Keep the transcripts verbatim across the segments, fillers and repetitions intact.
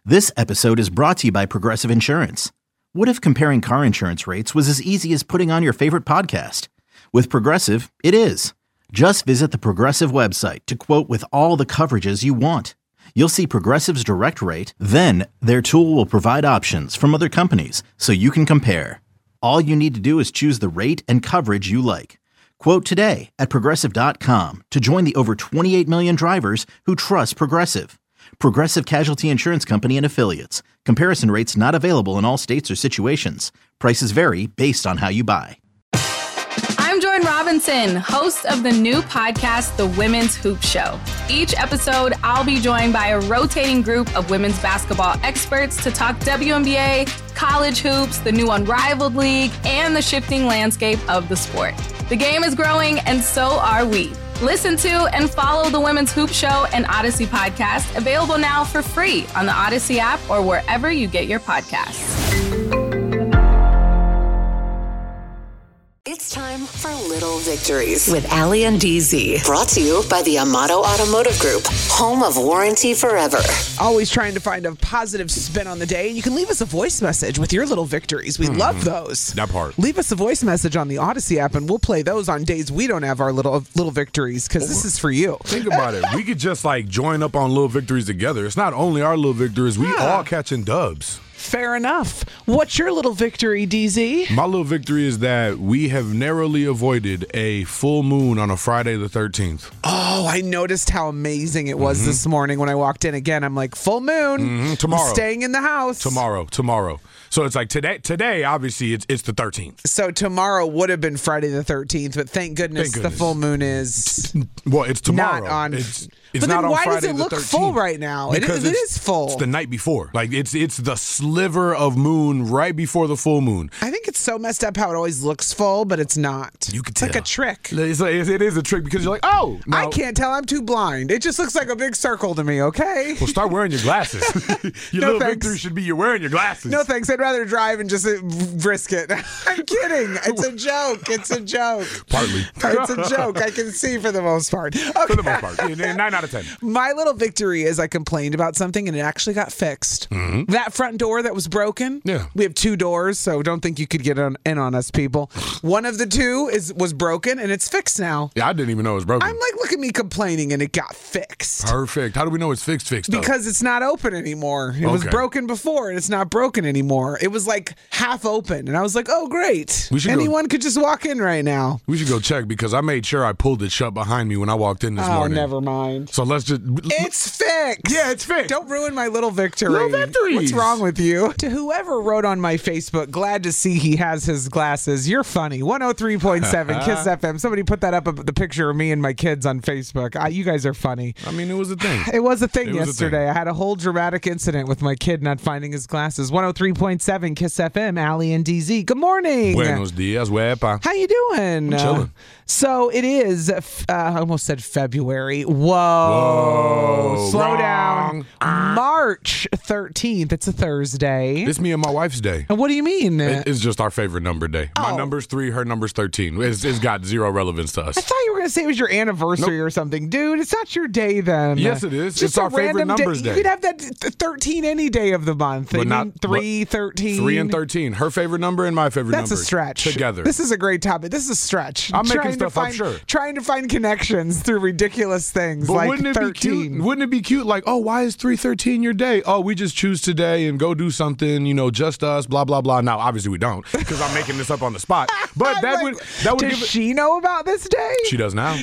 This episode is brought to you by Progressive Insurance. What if comparing car insurance rates was as easy as putting on your favorite podcast? With Progressive, it is. Just visit the Progressive website to quote with all the coverages you want. You'll see Progressive's direct rate, then their tool will provide options from other companies so you can compare. All you need to do is choose the rate and coverage you like. Quote today at progressive dot com to join the over twenty-eight million drivers who trust Progressive. Progressive Casualty Insurance Company and Affiliates. Comparison rates not available in all states or situations. Prices vary based on how you buy. I'm Jordan Robinson, host of the new podcast, The Women's Hoop Show. Each episode, I'll be joined by a rotating group of women's basketball experts to talk W N B A, college hoops, the new Unrivaled League, and the shifting landscape of the sport. The game is growing, and so are we. Listen to and follow the Women's Hoop Show and Odyssey podcast, available now for free on the Odyssey app or wherever you get your podcasts. It's time for Little Victories with Allie and D Z. Brought to you by the Amato Automotive Group, home of warranty forever. Always trying to find a positive spin on the day. You can leave us a voice message with your little victories. We mm-hmm. love those. That part. Leave us a voice message on the Odyssey app, and we'll play those on days we don't have our little little victories, because this is for you. Think about it. We could just like join up on little victories together. It's not only our little victories. We yeah. all catching dubs. Fair enough. What's your little victory, D Z? My little victory is that we have narrowly avoided a full moon on a Friday the thirteenth. Oh, I noticed how amazing it was mm-hmm. this morning when I walked in again. I'm like, full moon. Mm-hmm. Tomorrow. I'm staying in the house. Tomorrow. Tomorrow. So it's like today, today obviously, it's it's the thirteenth. So tomorrow would have been Friday the thirteenth, but thank goodness, thank goodness. the full moon is well, it's tomorrow. Not on. It's, it's but not then on why Friday does it look the thirteenth. full right now? It, it is full. It's the night before. Like it's it's the sliver of moon right before the full moon. I think it's so messed up how it always looks full, but it's not. You can it's tell. like a trick. It's like, it is a trick because you're like, oh, no. I can't tell. I'm too blind. It just looks like a big circle to me. Okay. Well, start wearing your glasses. your no little thanks. victory should be you're wearing your glasses. No thanks. I'd rather drive and just risk it. I'm kidding. It's a joke. It's a joke. Partly. It's a joke. I can see for the most part. Okay. For the most part. Yeah, nine out of ten. My little victory is I complained about something and it actually got fixed. Mm-hmm. That front door that was broken. Yeah. We have two doors, so don't think you could get on, in on us, people. One of the two is was broken and it's fixed now. Yeah, I didn't even know it was broken. I'm like, look at me complaining and it got fixed. Perfect. How do we know it's fixed fixed though? Because it's not open anymore. It okay. was broken before and it's not broken anymore. It was like half open and I was like, oh great. We should Anyone go, could just walk in right now. We should go check because I made sure I pulled it shut behind me when I walked in this oh, morning. Oh, never mind. So let's just It's fixed. Yeah, it's fixed. Don't ruin my little victory. Little victories. What's wrong with you? To whoever wrote on my Facebook, glad to see he has his glasses. You're funny. one oh three point seven Kiss F M. Somebody put that up, the picture of me and my kids on Facebook. I, you guys are funny. I mean, it was a thing. It was a thing it yesterday. A thing. I had a whole dramatic incident with my kid not finding his glasses. one oh three point seven Kiss F M, Allie and D Z. Good morning. Buenos dias, wepa. How you doing? I'm chilling. Uh, so it is, uh, I almost said February. Whoa. Whoa. Slow wrong. down. March thirteenth. It's a Thursday. It's me and my wife's day. And what do you mean? It, it's just our favorite number day. Oh. My number's three, her number's thirteen. It's, it's got zero relevance to us. I thought you were going to say it was your anniversary nope. or something. Dude, it's not your day then. Yes, it is. Just it's our favorite numbers day. day. You could have that thirteen any day of the month. But I not mean, three, thirteen. Three and thirteen. Her favorite number and my favorite That's number. That's a stretch. Together. This is a great topic. This is a stretch. I'm trying making stuff find, up, sure. Trying to find connections through ridiculous things but like wouldn't it thirteen. Be cute? Wouldn't it be cute? Like, oh, why is three thirteen your day? Oh, we just choose today and go do something, you know, just us, blah, blah, blah. Now, obviously we don't because I'm making this up on the spot. But that like, would that would does give it, she know about this day? She does now.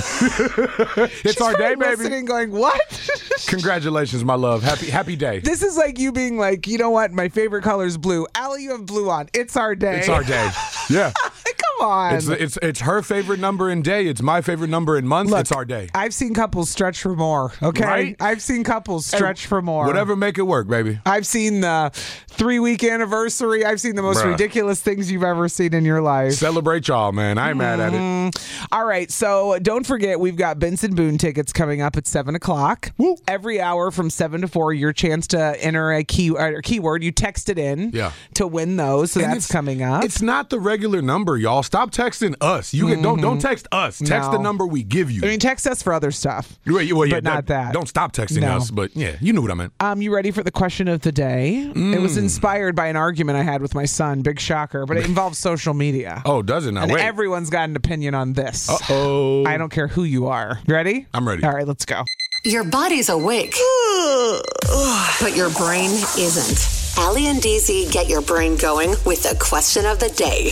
It's She's our day, baby. Listening, going, what? Congratulations, my love. Happy happy day. This is like you being like, you know what? My favorite color is blue. Allie, you have blue on. It's our day. It's our day. Yeah. Come on. It's, it's it's her favorite number in day. It's my favorite number in month. Look, it's our day. I've seen couples stretch for more. Okay, right? I've seen couples stretch hey, for more. Whatever, make it work, baby. I've seen the three week anniversary. I've seen the most Bruh. ridiculous things you've ever seen in your life. Celebrate y'all, man. I ain't mm-hmm. mad at it. All right, so don't forget we've got Benson Boone tickets coming up at seven o'clock. Woo. Every hour from seven to four, your chance to enter a key or keyword. You text it in yeah. to win those. So and that's coming up. It's not the regular number, y'all. stop texting us. You mm-hmm. don't don't text us. Text no. the number we give you. I mean, text us for other stuff, well, well, yeah, but not that. Don't stop texting no. us. But yeah, you knew what I meant. Um, you ready for the question of the day? Mm. It was inspired by an argument I had with my son. Big shocker, but it involves social media. Oh, does it now? And Wait. everyone's got an opinion on this. Uh-oh. I don't care who you are. You ready? I'm ready. All right, let's go. Your body's awake, but your brain isn't. Allie and D Z get your brain going with the question of the day.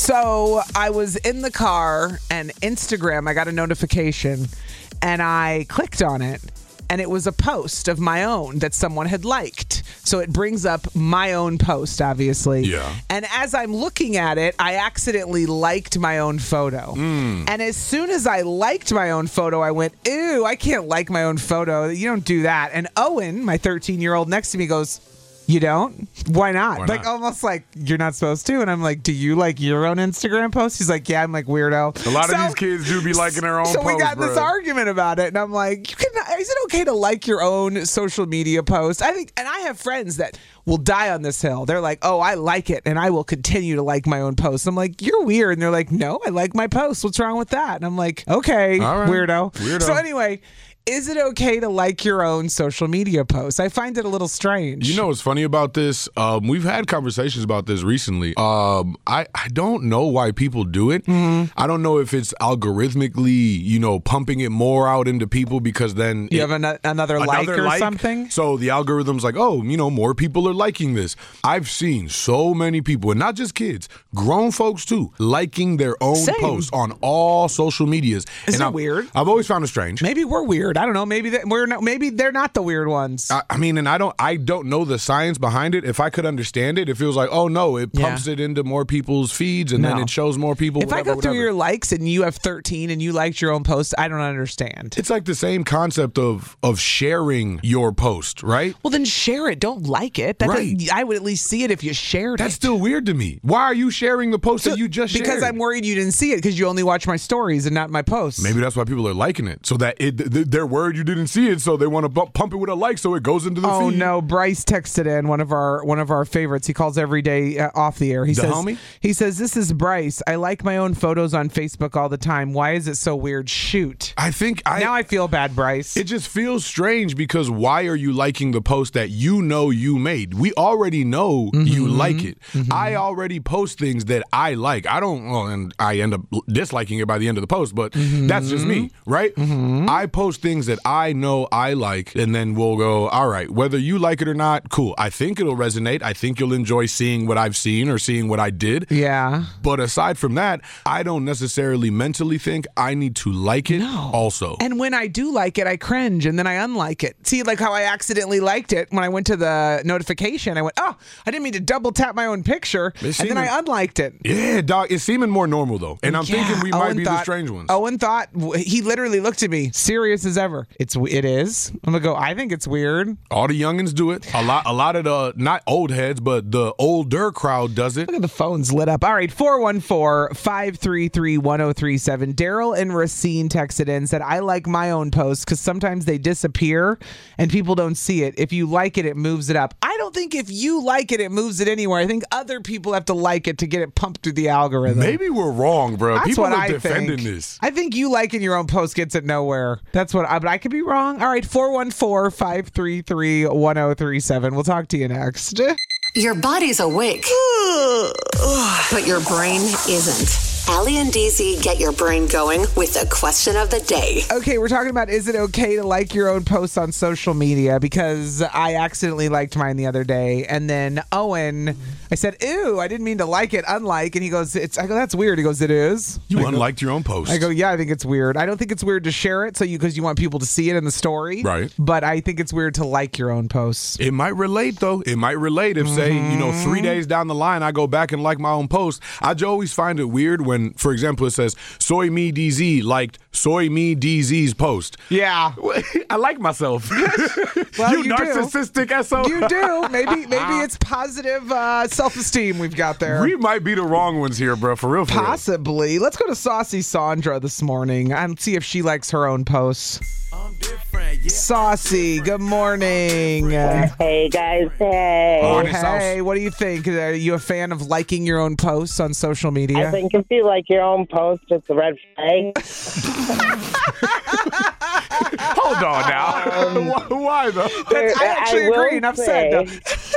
So I was in the car and Instagram, I got a notification and I clicked on it. And it was a post of my own that someone had liked. So it brings up my own post, obviously. Yeah. And as I'm looking at it, I accidentally liked my own photo. Mm. And as soon as I liked my own photo, I went, ew, I can't like my own photo. You don't do that. And Owen, my thirteen-year-old next to me goes, you don't? Why not? Why like, not? almost like, you're not supposed to. And I'm like, do you like your own Instagram post? He's like, yeah. I'm like, weirdo. A lot so, of these kids do be liking their own So posts, we got bro. this argument about it. And I'm like, you can, is it okay to like your own social media post? I think, and I have friends that will die on this hill. They're like, oh, I like it. And I will continue to like my own posts. I'm like, you're weird. And they're like, no, I like my post. What's wrong with that? And I'm like, okay, All right. weirdo. Weirdo. So anyway, is it okay to like your own social media posts? I find it a little strange. You know what's funny about this? Um, we've had conversations about this recently. Um, I, I don't know why people do it. Mm-hmm. I don't know if it's algorithmically, you know, pumping it more out into people because then you it, have an- another like another or like, something? So the algorithm's like, oh, you know, more people are liking this. I've seen so many people, and not just kids, grown folks too, liking their own Same. posts on all social medias. Is and it I've, weird? I've always found it strange. Maybe we're weird. I don't know. Maybe that we're not. Maybe they're not the weird ones. I, I mean, and I don't, I don't know the science behind it. If I could understand it, it feels like, oh no, it pumps Yeah. it into more people's feeds, and No. then it shows more people. If whatever, I go through whatever. your likes and you have thirteen and you liked your own post, I don't understand. It's like the same concept of of sharing your post, right? Well, then share it. Don't like it. That Right. doesn't- I would at least see it if you shared That's it. still weird to me. Why are you sharing the post So- that you just because shared? I'm worried you didn't see it because you only watch my stories and not my posts. Maybe that's why people are liking it, so that it, th- they're worried you didn't see it, so they want to bu- pump it with a like, so it goes into the Oh feed. no! Bryce texted in one of our one of our favorites. He calls every day uh, off the air. He The says, homie? He says, "This is Bryce. I like my own photos on Facebook all the time. Why is it so weird? Shoot." I think I now I feel bad, Bryce. It just feels strange because why are you liking the post that you know you made? We already know Mm-hmm. you like it. I already post things that I like. I don't, well, and I end up disliking it by the end of the post, but Mm-hmm. that's just me, right? I post things that I know I like, and then we'll go, all right, whether you like it or not, cool. I think it'll resonate. I think you'll enjoy seeing what I've seen or seeing what I did. yeah. But aside from that, I don't necessarily mentally think I need to like it No. also. And when I do like it, I cringe and then I unlike it. See, like how I accidentally liked it when I went to the notification. I went, oh, I didn't mean to double tap my own picture, It's and seeming- then I unliked it. Yeah, dog. It's seeming more normal though, and I'm Yeah, thinking we might Owen be the thought- strange ones. Owen thought he literally looked at me, serious as ever. It's it is. I'm gonna go. I think it's weird. All the youngins do it. A lot, a lot of the not old heads, but the older crowd does it. Look at the phones lit up. All right, four one four, five three three, one oh three seven. Daryl and Racine texted in, said, I like my own posts because sometimes they disappear and people don't see it. If you like it, it moves it up. I don't think if you like it, it moves it anywhere. I think other people have to like it to get it pumped through the algorithm. Maybe we're wrong, bro. That's People what are I defending think. this. I think you liking your own post gets it nowhere. That's what I, but I could be wrong. All right, four one four, five three three, one oh three seven. We'll talk to you next. Your body's awake, but your brain isn't. Allie and D Z get your brain going with the question of the day. Okay, we're talking about is it okay to like your own posts on social media? Because I accidentally liked mine the other day, and then Owen, I said, ew, I didn't mean to like it, unlike, and he goes, it's. I go, that's weird. He goes, it is. You I go- unliked your own post. I go, yeah, I think it's weird. I don't think it's weird to share it, so you because you want people to see it in the story, Right. But I think it's weird to like your own posts. It might relate though. It might relate if, say, you know, three days down the line, I go back and like my own post. I always find it weird when, for example, it says Soy Me D Z liked Soy Me D Z's post. Yeah. I like myself. Well, you, you do. narcissistic S O. You do. Maybe maybe it's positive uh, self-esteem we've got there. We might be the wrong ones here, bro. For real, for real. Possibly. Let's go to Saucy Sandra this morning and see if she likes her own posts. I'm different. Saucy, good morning. Hey guys, hey. Morning, Hey, Sauce. what do you think? Are you a fan of liking your own posts on social media? I think if you like your own post, it's a red flag. Hold on now. Why, why though? That's- I actually I will agree. Enough said.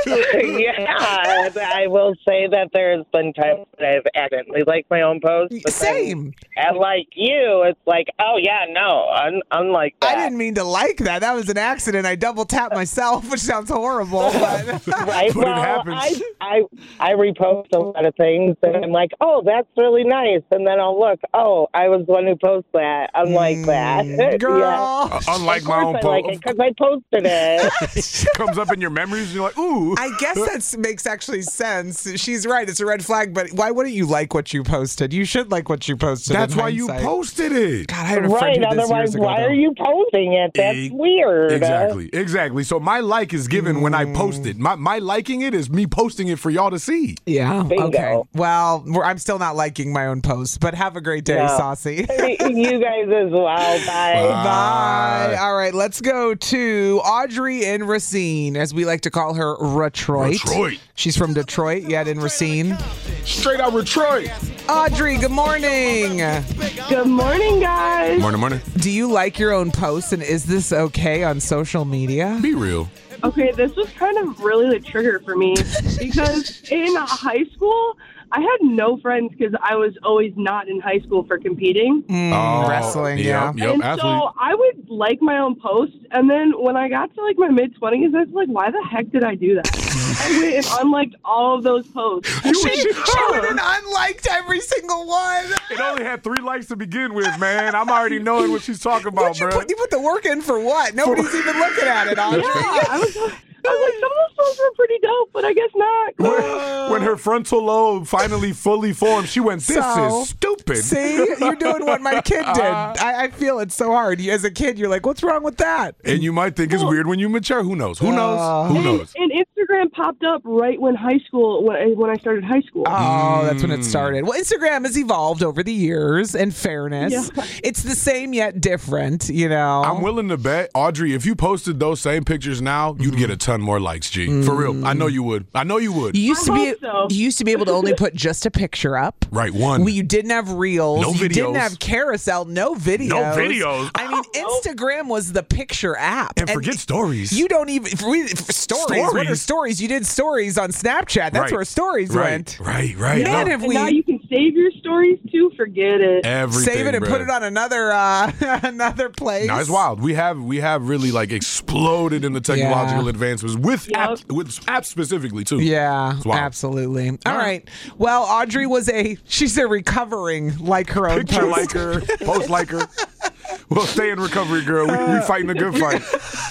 yeah, I will say that there's been times that I've accidentally liked my own post. But Same. Then, and like you, it's like, oh yeah, no, un- unlike that. I didn't mean to like that. That was an accident. I double tapped myself, which sounds horrible. But Right. But it well, happens. I, I I repost a lot of things, and I'm like, oh, that's really nice. And then I'll look, oh, I was the one who posted that. Unlike that, girl. Yeah. Uh, unlike Of my own course I like it post, because I posted it. comes up in your memories, and you're like, ooh. I guess that makes actually sense. She's right. It's a red flag, but why wouldn't you like what you posted? You should like what you posted. That's in why you hindsight. posted it. God, I had a friend Right. who did this Otherwise, years ago, why though. are you posting it? That's E- weird. Exactly, exactly. So my like is given when I Mm. post it. My my liking it is me posting it for y'all to see. Yeah. Bingo. Okay. Well, we're, I'm still not liking my own posts, but have a great day, No. Saucy. You guys as well. Bye. Bye. All right, let's go to Audrey in Racine, as we like to call her, Retroit. Retroit. She's from Detroit, yet in Racine. Straight out Detroit. Audrey, good morning. Good morning, guys. Morning, morning. Do you like your own posts, and is this okay on social media? Be real. Okay, this was kind of really the trigger for me because in high school, I had no friends because I was always not in high school for competing. Mm, wrestling, yeah. Yep, yep, and athlete. so I would like my own posts, and then when I got to like my mid twenties, I was like, "Why the heck did I do that?" I went and unliked all of those posts. She, she went and unliked every single one. It only had three likes to begin with, man. I'm already knowing what she's talking about, What'd you bro. put, you put the work in for what? Nobody's even looking at it, Audrey. Yeah, I was, I was like, some of those posts were pretty dope, but I guess not. When, when her frontal lobe finally fully formed, she went, this So, is stupid. See, you're doing what my kid did. I, I feel it so hard. You, as a kid, you're like, what's wrong with that? And you might think it's weird when you mature. Who knows? Who knows? Who knows? And Instagram popped up right when high school, when I, when I started high school. Oh, that's when it started. Well, Instagram has evolved over the years, in fairness. Yeah. It's the same yet different, you know. I'm willing to bet, Audrey, if you posted those same pictures now, you'd get a ton more likes, G. For real. I know you would. I know you would. You used to I be hope so. you used to be able to only put just a picture up. Right, one. Well, you didn't have reels. No You didn't videos. have carousel. No videos. No videos. I mean, Instagram was the picture app. And forget stories. You don't even for, for stories. What are Stories. stories? You did stories on Snapchat. That's Right. where stories right, went. Right, right. Man, No. have and we now you can save your stories too. Forget it. Everything, save it and bruh. put it on another uh, another place? No, it's wild. We have we have really like exploded in the technological Yeah. advancements with Yep. apps, with apps specifically too. Yeah, It's wild. absolutely. All right. Well, Audrey was a she's a recovering like her own Picture post. like her, post like her. Well, stay in recovery, girl. We, we fighting a good fight.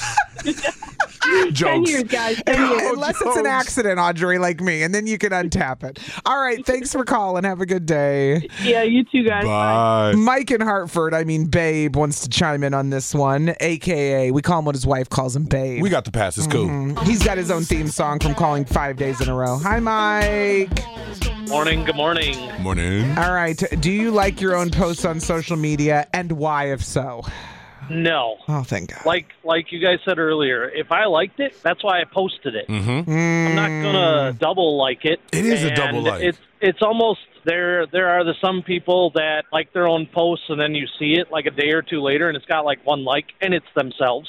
Ten Jokes. years, guys. Ten years. Unless it's an jokes. accident, Audrey, like me, and then you can untap it. All right. Thanks for calling. Have a good day. Yeah, you too, guys. Bye. Mike in Hartford, I mean Babe, wants to chime in on this one, A K A we call him what his wife calls him, Babe. We got the pass. It's cool. He's got his own theme song from calling five days in a row. Hi, Mike. Morning, good morning. Morning. All right. Do you like your own posts on social media, and why, if so? No. Oh, thank God. Like like you guys said earlier, if I liked it, that's why I posted it. Mm-hmm. I'm not gonna double like it. It is a And double like. It's it's almost there. There are the some people that like their own posts, and then you see it like a day or two later, and it's got like one like, and it's themselves.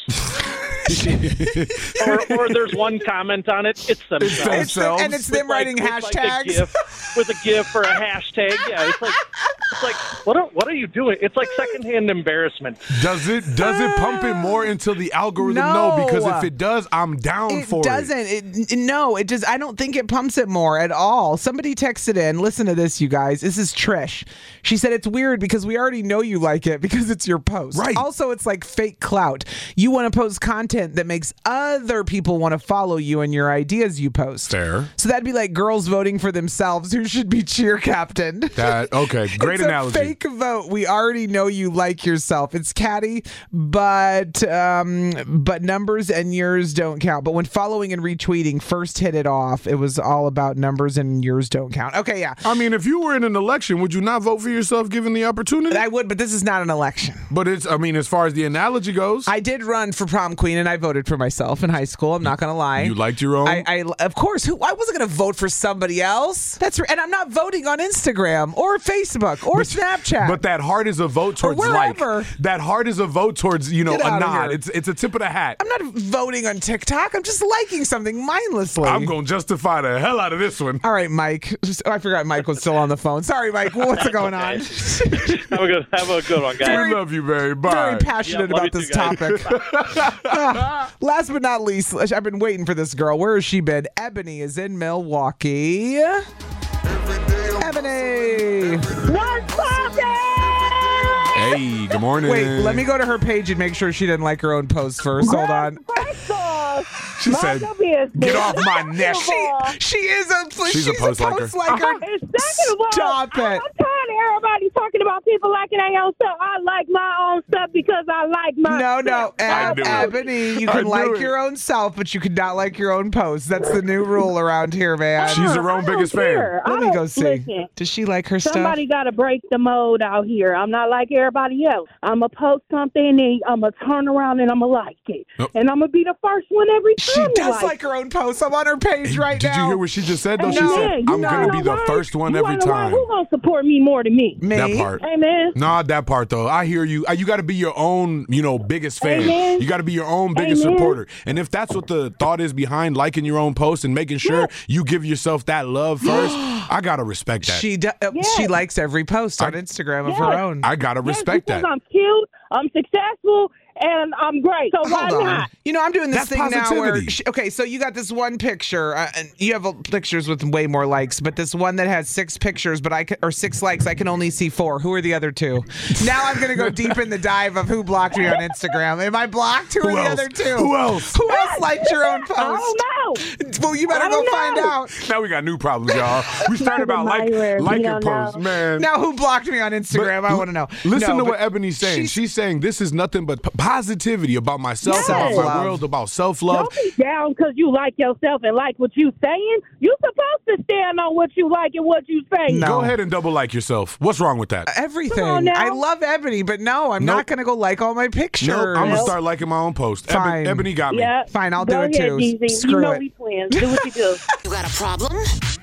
or, or there's one comment on it, it's themselves. It's themselves. And it's With, them like- writing with, like, a hashtags. GIF, with a GIF or a hashtag. Yeah, it's like it's like what are, what are you doing? It's like secondhand embarrassment. Does it does it pump it more until the algorithm? No. No, because if it does, I'm down It for doesn't. it. It no, it just I don't think it pumps it more at all. Somebody texted in, listen to this, you guys. This is Trish. She said it's weird because we already know you like it because it's your post. Right. Also, it's like fake clout. You want to post content content that makes other people want to follow you and your ideas you post. Fair. So that'd be like girls voting for themselves who should be cheer captained. That okay, great it's analogy. A fake vote. We already know you like yourself. It's catty, but um, but numbers and yours don't count. But when following and retweeting first hit it off, it was all about numbers and yours don't count. Okay, yeah. I mean, if you were in an election, would you not vote for yourself given the opportunity? I would, but this is not an election. But it's, I mean, as far as the analogy goes, I did run for prom queen and I voted for myself in high school. I'm not going to lie. you liked your own? I, I of course, who I wasn't going to vote for somebody else. That's right. And I'm not voting on Instagram or Facebook or but, Snapchat. But that heart is a vote towards like. That heart is a vote towards, you know, Get a out of nod. here. It's it's a tip of the hat. I'm not voting on TikTok. I'm just liking something mindlessly. I'm going to justify the hell out of this one. All right, Mike. Oh, I forgot Mike was still on the phone. Sorry, Mike. What's going on? have a good, have a good one, guys. We love you, Barry. Bye. Very passionate Yeah, about this topic. uh, last but not least, I've been waiting for this girl. Where has she been? Ebony is in Milwaukee. Ebony. What's poppin'? Hey, good morning. Wait, let me go to her page and make sure she didn't like her own post first. Hold on. First off, She said, "Get off my neck." She, she is a She's she's, a post liker. post liker. Uh-huh. Second of all, Stop I'm it. tired of everybody talking about people liking their own stuff. I like my own stuff because I like my No, no, I Eb- knew it. Ebony, you I can knew like it. your own self, but you cannot like your own post. That's the new rule around here, man. She's her own I don't biggest care. fan. I Let me don't- go see. Listen, Does she like her somebody stuff? got to break the mold out here. I'm not like everybody else. I'm going to post something and I'm going to turn around and I'm going to like it. Nope. And I'm going to be the first one every She time. to does like like her own post. I'm on her page right Did now. you hear what she just said, though? it. She No, said, you I'm know going to be the why? first one You every wanna know why? time. Who going to support me more than me? Me? That part. Amen. Nah, that part though. I hear you. Uh, You got to be your own, you know, biggest fan. Amen. You got to be your own biggest Amen. supporter. And if that's what the thought is behind liking your own post and making sure you give yourself that love first, I gotta respect that. She do- uh, Yes. she likes every post on I- Instagram of Yes. her own. I gotta Yes, respect because that. I'm cute, I'm successful, and I'm great. So why Hold on. not? You know, I'm doing this That's thing now where, positivity. she, okay, so you got this one picture, uh, and you have uh, pictures with way more likes, but this one that has six pictures, but I can, or six likes, I can only see four. Who are the other two? Now I'm going to go deep in the dive of who blocked me on Instagram. Am I blocked? Who, Who are the else? other two? Who else? Who else liked your own post? I don't know. Well, you better I go don't find know. out. Now we got new problems, y'all. We started about like Admire, we liking don't posts, know. man. Now, who blocked me on But Instagram? I want to know. Listen No, to but what Ebony's saying. she's- She's, saying this is nothing but p- positivity about myself, Yes. about my Self-love. world, about self-love. Don't be down because you like yourself and like what you saying. You supposed to stand on what you like and what you saying. No. Go ahead and double like yourself. What's wrong with that? Everything. Come on now. I love Ebony, but no, I'm Nope. not going to go like all my pictures. Nope, I'm gonna Nope. start liking my own post. Eben- Fine. Ebony got me. Yeah. Fine, I'll Go do it ahead, too. D Z. Screw you know it. we twins. Do what you do. You got a problem?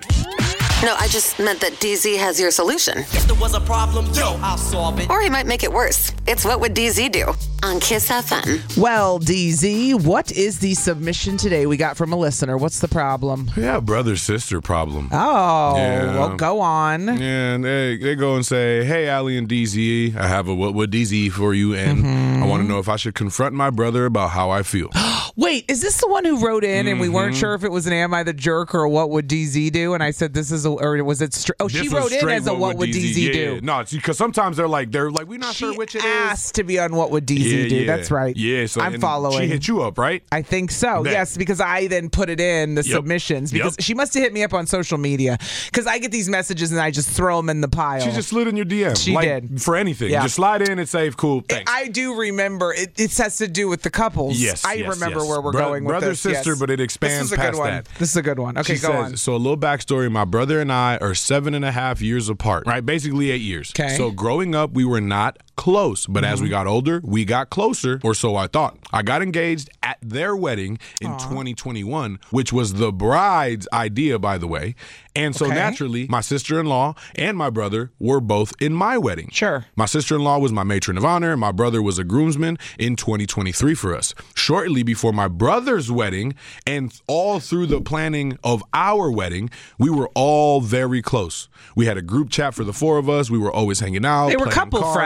No, I just meant that D Z has your solution. If there was a problem, yo, I'll solve it. Or he might make it worse. It's What Would D Z Do? On Kiss F M. Well, D Z, what is the submission today we got from a listener? What's the problem? Yeah, brother-sister problem. Oh, Yeah. well, go on. And they, they go and say, hey, Allie and D Z, I have a What Would D Z for you, and Mm-hmm. I want to know if I should confront my brother about how I feel. Wait, is this the one who wrote in and we weren't Mhm. sure if it was an Am I the Jerk or What Would D Z Do? And I said, this is a, or was it, str- oh, she This was wrote in straight as a What Would D Z Yeah, Do? yeah. No, because sometimes they're like, they're like, we're not She sure which it is. asked to be on What Would D Z Yeah, Do. yeah. That's right. Yeah, so I'm and following. She hit you up, right? I think so. Bet. Yes, because I then put it in the Yep. submissions because Yep. she must have hit me up on social media because I get these messages and I just throw them in the pile. She just slid in your D M. She like, did. For anything. Yeah. Just slide in and say, cool, thanks. I do remember it, it has to do with the couples. Yes, I yes, remember yes. where we're Bro- going with brother, this. sister, yes. but it expands this is a good past one. that. This is a good one. Okay, She go says, on. so a little backstory. My brother and I are seven and a half years apart, right? Basically eight years. Okay. So growing up, we were not close, but as we got older, we got closer, or so I thought. I got engaged at their wedding in twenty twenty-one, which was the bride's idea, by the way. And so Okay. naturally, my sister-in-law and my brother were both in my wedding. Sure. My sister-in-law was my matron of honor. My brother was a groomsman in twenty twenty-three for us. Shortly before my brother's wedding and all through the planning of our wedding, we were all very close. We had a group chat for the four of us. We were always hanging out. They were playing couple cards. friends.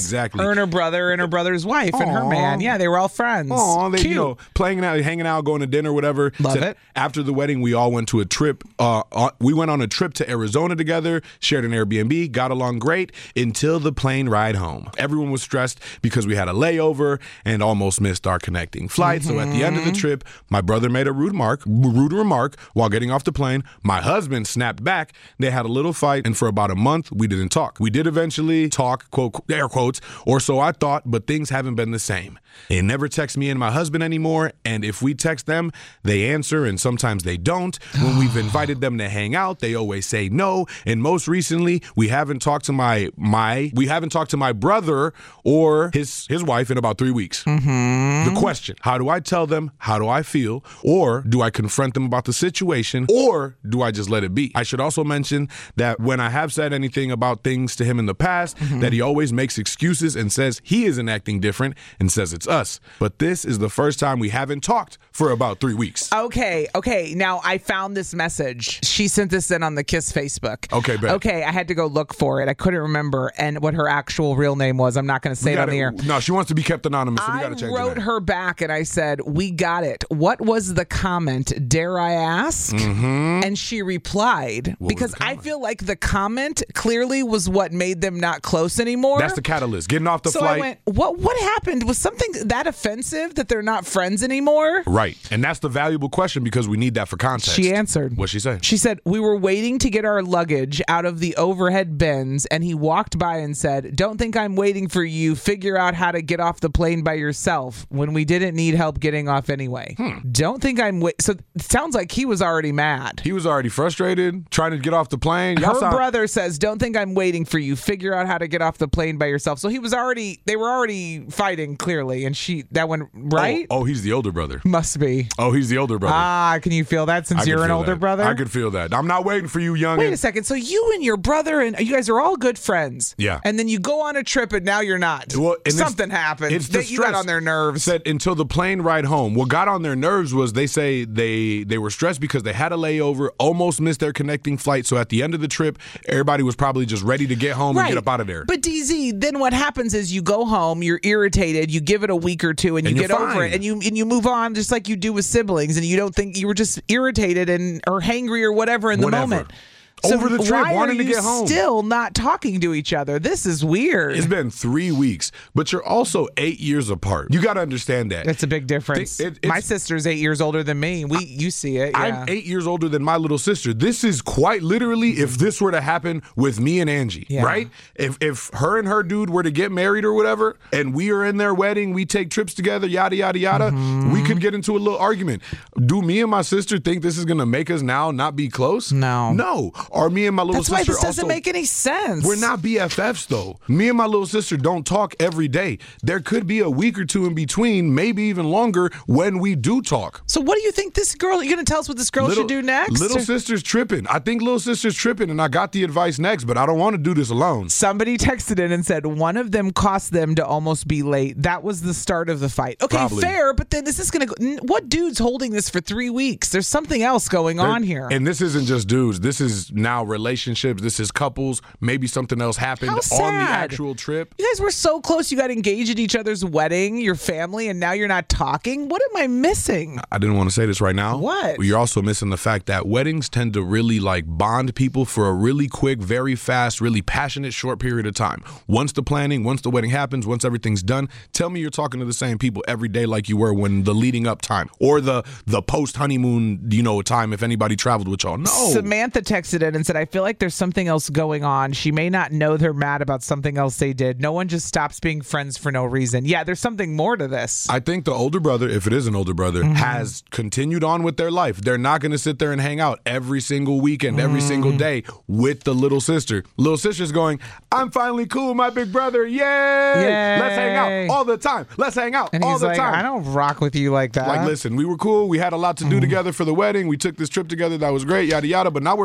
Exactly. Her and her brother and her brother's wife and her Aw. man. Yeah, they were all friends. Oh, they, Cute. you know, playing out, hanging out, going to dinner, whatever. Love Said it. After the wedding, we all went to a trip. Uh, uh, we went on a trip to Arizona together, shared an Airbnb, got along great until the plane ride home. Everyone was stressed because we had a layover and almost missed our connecting flight. Mm-hmm. So at the end of the trip, my brother made a rude remark, rude remark while getting off the plane. My husband snapped back. They had a little fight, and for about a month, we didn't talk. We did eventually talk, quote, air quotes, or so I thought, but things haven't been the same. They never text me and my husband anymore, and if we text them, they answer, and sometimes they don't. When we've invited them to hang out, they always say no. And most recently, we haven't talked to my my we haven't talked to my brother or his his wife in about three weeks. Mm-hmm. The question: how do I tell them? How do I feel? Or do I confront them about the situation? Or do I just let it be? I should also mention that when I have said anything about things to him in the past, mm-hmm. that he always makes excuses and says he isn't acting different and says it's us. But this is the first time we haven't talked for about three weeks. Okay, okay. Now I found this message. She sent this in on the Kiss Facebook. Okay, bet. Okay, I had to go look for it. I couldn't remember and what her actual real name was. I'm not going to say We it on gotta- the air. No, she wants to be kept anonymous, so we I got to change wrote it. her back and I said, "We got it. What was the comment? Dare I ask?" Mm-hmm. And she replied, was because the I comment? feel like the comment clearly was what made them not close anymore. That's the catalyst. Getting off the so flight. I went, what what happened? Was something that offensive that they're not friends anymore? Right. And that's the valuable question because we need that for context. She answered. What'd she say? She said, "We were waiting to get our luggage out of the overhead bins, and he walked by and said, 'Don't think I'm waiting for you. Figure out how to get off the plane by yourself,' when we didn't need help getting off anyway. Hmm. Don't think I'm wait." So it sounds like he was already mad. He was already frustrated, trying to get off the plane. Y'all Her sound- brother says, "Don't think I'm waiting for you. Figure out how to get off the plane by yourself." So he was already, they were already fighting clearly, and she, that went right? Oh, oh, he's the older brother. Must be. Oh, he's the older brother. Ah, can you feel that since I could you're an feel older that. brother? I could feel that. I'm not waiting for you, young. Wait a second. So you and your brother and you guys are all good friends. Yeah. And then you go on a trip and now you're not. Well, and it's- Something happened. It's the That you got stress on their nerves. Said until the plane ride home. What got on their nerves was they say they they were stressed because they had a layover, almost missed their connecting flight. So at the end of the trip, everybody was probably just ready to get home and get up out of there. But D Z, then what happens is you go home, you're irritated, you give it a week or two, and you And get you're over fine. it, and you and you move on just like you do with siblings, and you don't think you were just irritated and or hangry or whatever in the Whatever. moment. Over the trip, why wanting are to you get home. still not talking to each other? This is weird. It's been three weeks, but you're also eight years apart. You got to understand that. It's a big difference. It- it's- My sister's eight years older than me. We, you see it. Yeah. I'm eight years older than my little sister. This is quite literally if this were to happen with me and Angie, Yeah. right? If if her and her dude were to get married or whatever, and we are in their wedding, we take trips together, yada, yada, yada, Mm-hmm. we could get into a little argument. Do me and my sister think this is going to make us now not be close? No. No. Are me and my little That's why sister this doesn't also- make any sense. We're not B F Fs though. Me and my little sister don't talk every day. There could be a week or two in between, maybe even longer, when we do talk. So what do you think this girl, you're going to tell us what this girl should do next? Little Or- sister's tripping. I think little sister's tripping, and I got the advice next, but I don't want to do this alone. Somebody texted in and said one of them cost them to almost be late. That was the start of the fight. Okay, Probably. fair, but then this is going to go. n- What dude's holding this for three weeks? There's something else going on here. And this isn't just dudes. This is now relationships. This is couples. Maybe something else happened How on the sad. actual trip. You guys were so close. You got engaged at each other's wedding, your family, and now you're not talking. What am I missing? I didn't want to say this right now. What? You're also missing the fact that weddings tend to really like bond people for a really quick, very fast, really passionate, short period of time. Once the planning, once the wedding happens, once everything's done, tell me you're talking to the same people every day like you were when the leading up time or the the post honeymoon, you know, time if anybody traveled with y'all. No. Samantha texted in and said, I feel like there's something else going on. She may not know they're mad about something else they did. No one just stops being friends for no reason. Yeah, there's something more to this. I think the older brother, if it is an older brother, Mm-hmm. has continued on with their life. They're not going to sit there and hang out every single weekend, every Mm-hmm. single day with the little sister. Little sister's going, I'm finally cool with my big brother. Yay! Yay. Let's hang out all the time. Let's hang out and all he's the like, time. I don't rock with you like that. Like, listen, we were cool. We had a lot to do Mm-hmm. together for the wedding. We took this trip together. That was great, yada, yada. But now we're back into real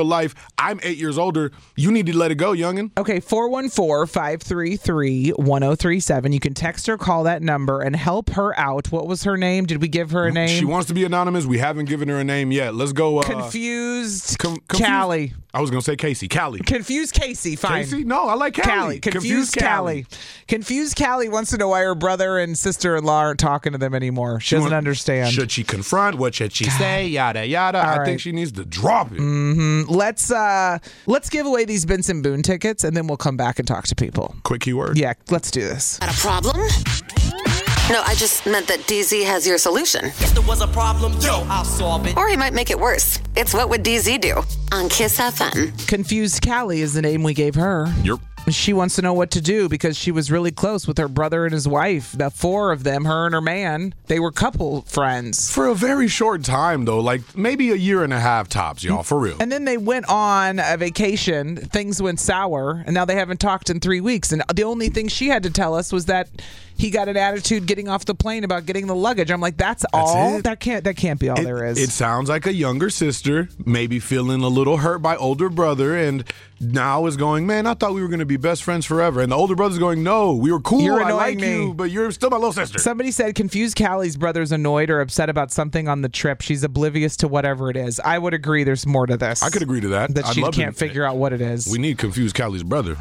real life. I'm eight years older. You need to let it go, youngin. Okay, four one four, five three three, one oh three seven. You can text or call that number and help her out. What was her name? Did we give her a name? She wants to be anonymous. We haven't given her a name yet. Let's go. Uh, Confused com- confused. Callie. I was going to say Casey. Callie. Confused Casey. Fine. Casey? No, I like Callie. Callie. Confused, Confused Callie. Confused Callie wants to know why her brother and sister-in-law aren't talking to them anymore. She, She doesn't want- understand. Should she confront? What should she say? Yada, yada. All I right. think she needs to drop it. Mm-hmm. Let's uh, let's give away these Benson Boone tickets, and then we'll come back and talk to people. Quick keyword. Yeah, let's do this. Got a problem? No, I just meant that D Z has your solution. If there was a problem, yo, I'll solve it. Or he might make it worse. It's What Would D Z Do? On Kiss F M. Confused Callie is the name we gave her. Yep. She wants to know what to do because she was really close with her brother and his wife. The four of them, her and her man, they were couple friends. For a very short time, though, like maybe a year and a half tops, y'all, for real. And then they went on a vacation. Things went sour, and now they haven't talked in three weeks. And the only thing she had to tell us was that he got an attitude getting off the plane about getting the luggage. I'm like, that's, that's all? it? That can't that can't be all It, there is. it sounds like a younger sister, maybe feeling a little hurt by older brother, and now is going, man, I thought we were going to be best friends forever. And the older brother's going, no, we were cool. You're I annoying like me. you, but you're still my little sister. Somebody said confused Callie's brother's annoyed or upset about something on the trip. She's oblivious to whatever it is. I would agree there's more to this. I could agree to that. That I'd she love can't to, figure out what it is. We need confused Callie's brother.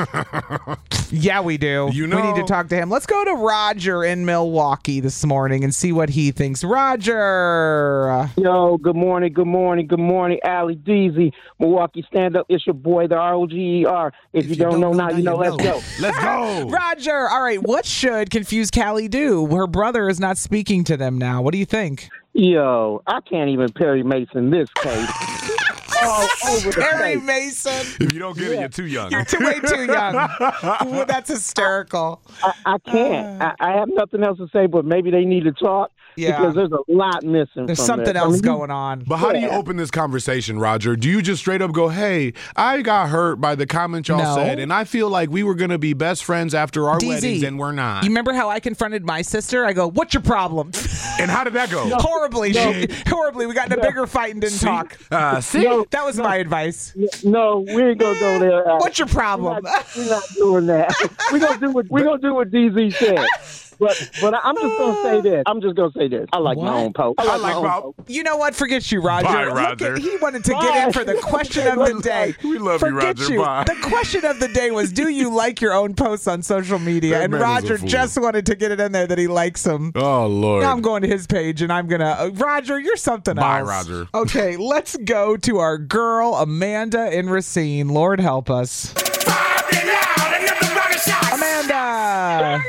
Yeah, we do. You know. We need to talk to him. Let's go to Roger in Milwaukee this morning and see what he thinks. Roger. Yo, good morning, good morning, good morning, Allie Deasy, Milwaukee Stand Up. It's your boy, the R O G E R. If, if you, you don't, don't know now, you know. Let's go. Let's go. Roger. All right. What should confused Callie do? Her brother is not speaking to them now. What do you think? Yo, I can't even Perry Mason this case. All over the Perry place. Mason. If you don't get it, you're too young. You're too, way too young. Well, that's hysterical. I, I can't. Uh, I, I have nothing else to say, but maybe they need to talk. Yeah. Because there's a lot missing. There's from something this. else I mean, going on. But how do you Yeah. open this conversation, Roger? Do you just straight up go, hey, I got hurt by the comment y'all No. said, and I feel like we were going to be best friends after our D Z, weddings, and we're not. You remember how I confronted my sister? I go, what's your problem? And how did that go? Horribly. No. She, horribly. We got in a bigger fight and didn't See? talk. Uh, see? No. That was my advice. No, we ain't gonna go there. Al. What's your We're problem? not, we're not doing that. We're gonna do what we're gonna do what D Z said. But but I'm just gonna say this. I'm just gonna say this. I like What? my own post. I my like own my- post. You know what? Forget you, Roger. Bye, Look Roger. at- he wanted to get in for the question of the day. We love you, Forget Roger. you. Bye. The question of the day was, do you like your own posts on social media? That And man is a Roger fool. just wanted to get it in there that he likes them. Oh, Lord. Now I'm going to his page and I'm going to, uh, Roger, you're something Bye, else. Roger. Okay, let's go to our girl, Amanda in Racine. Lord help us. Amanda!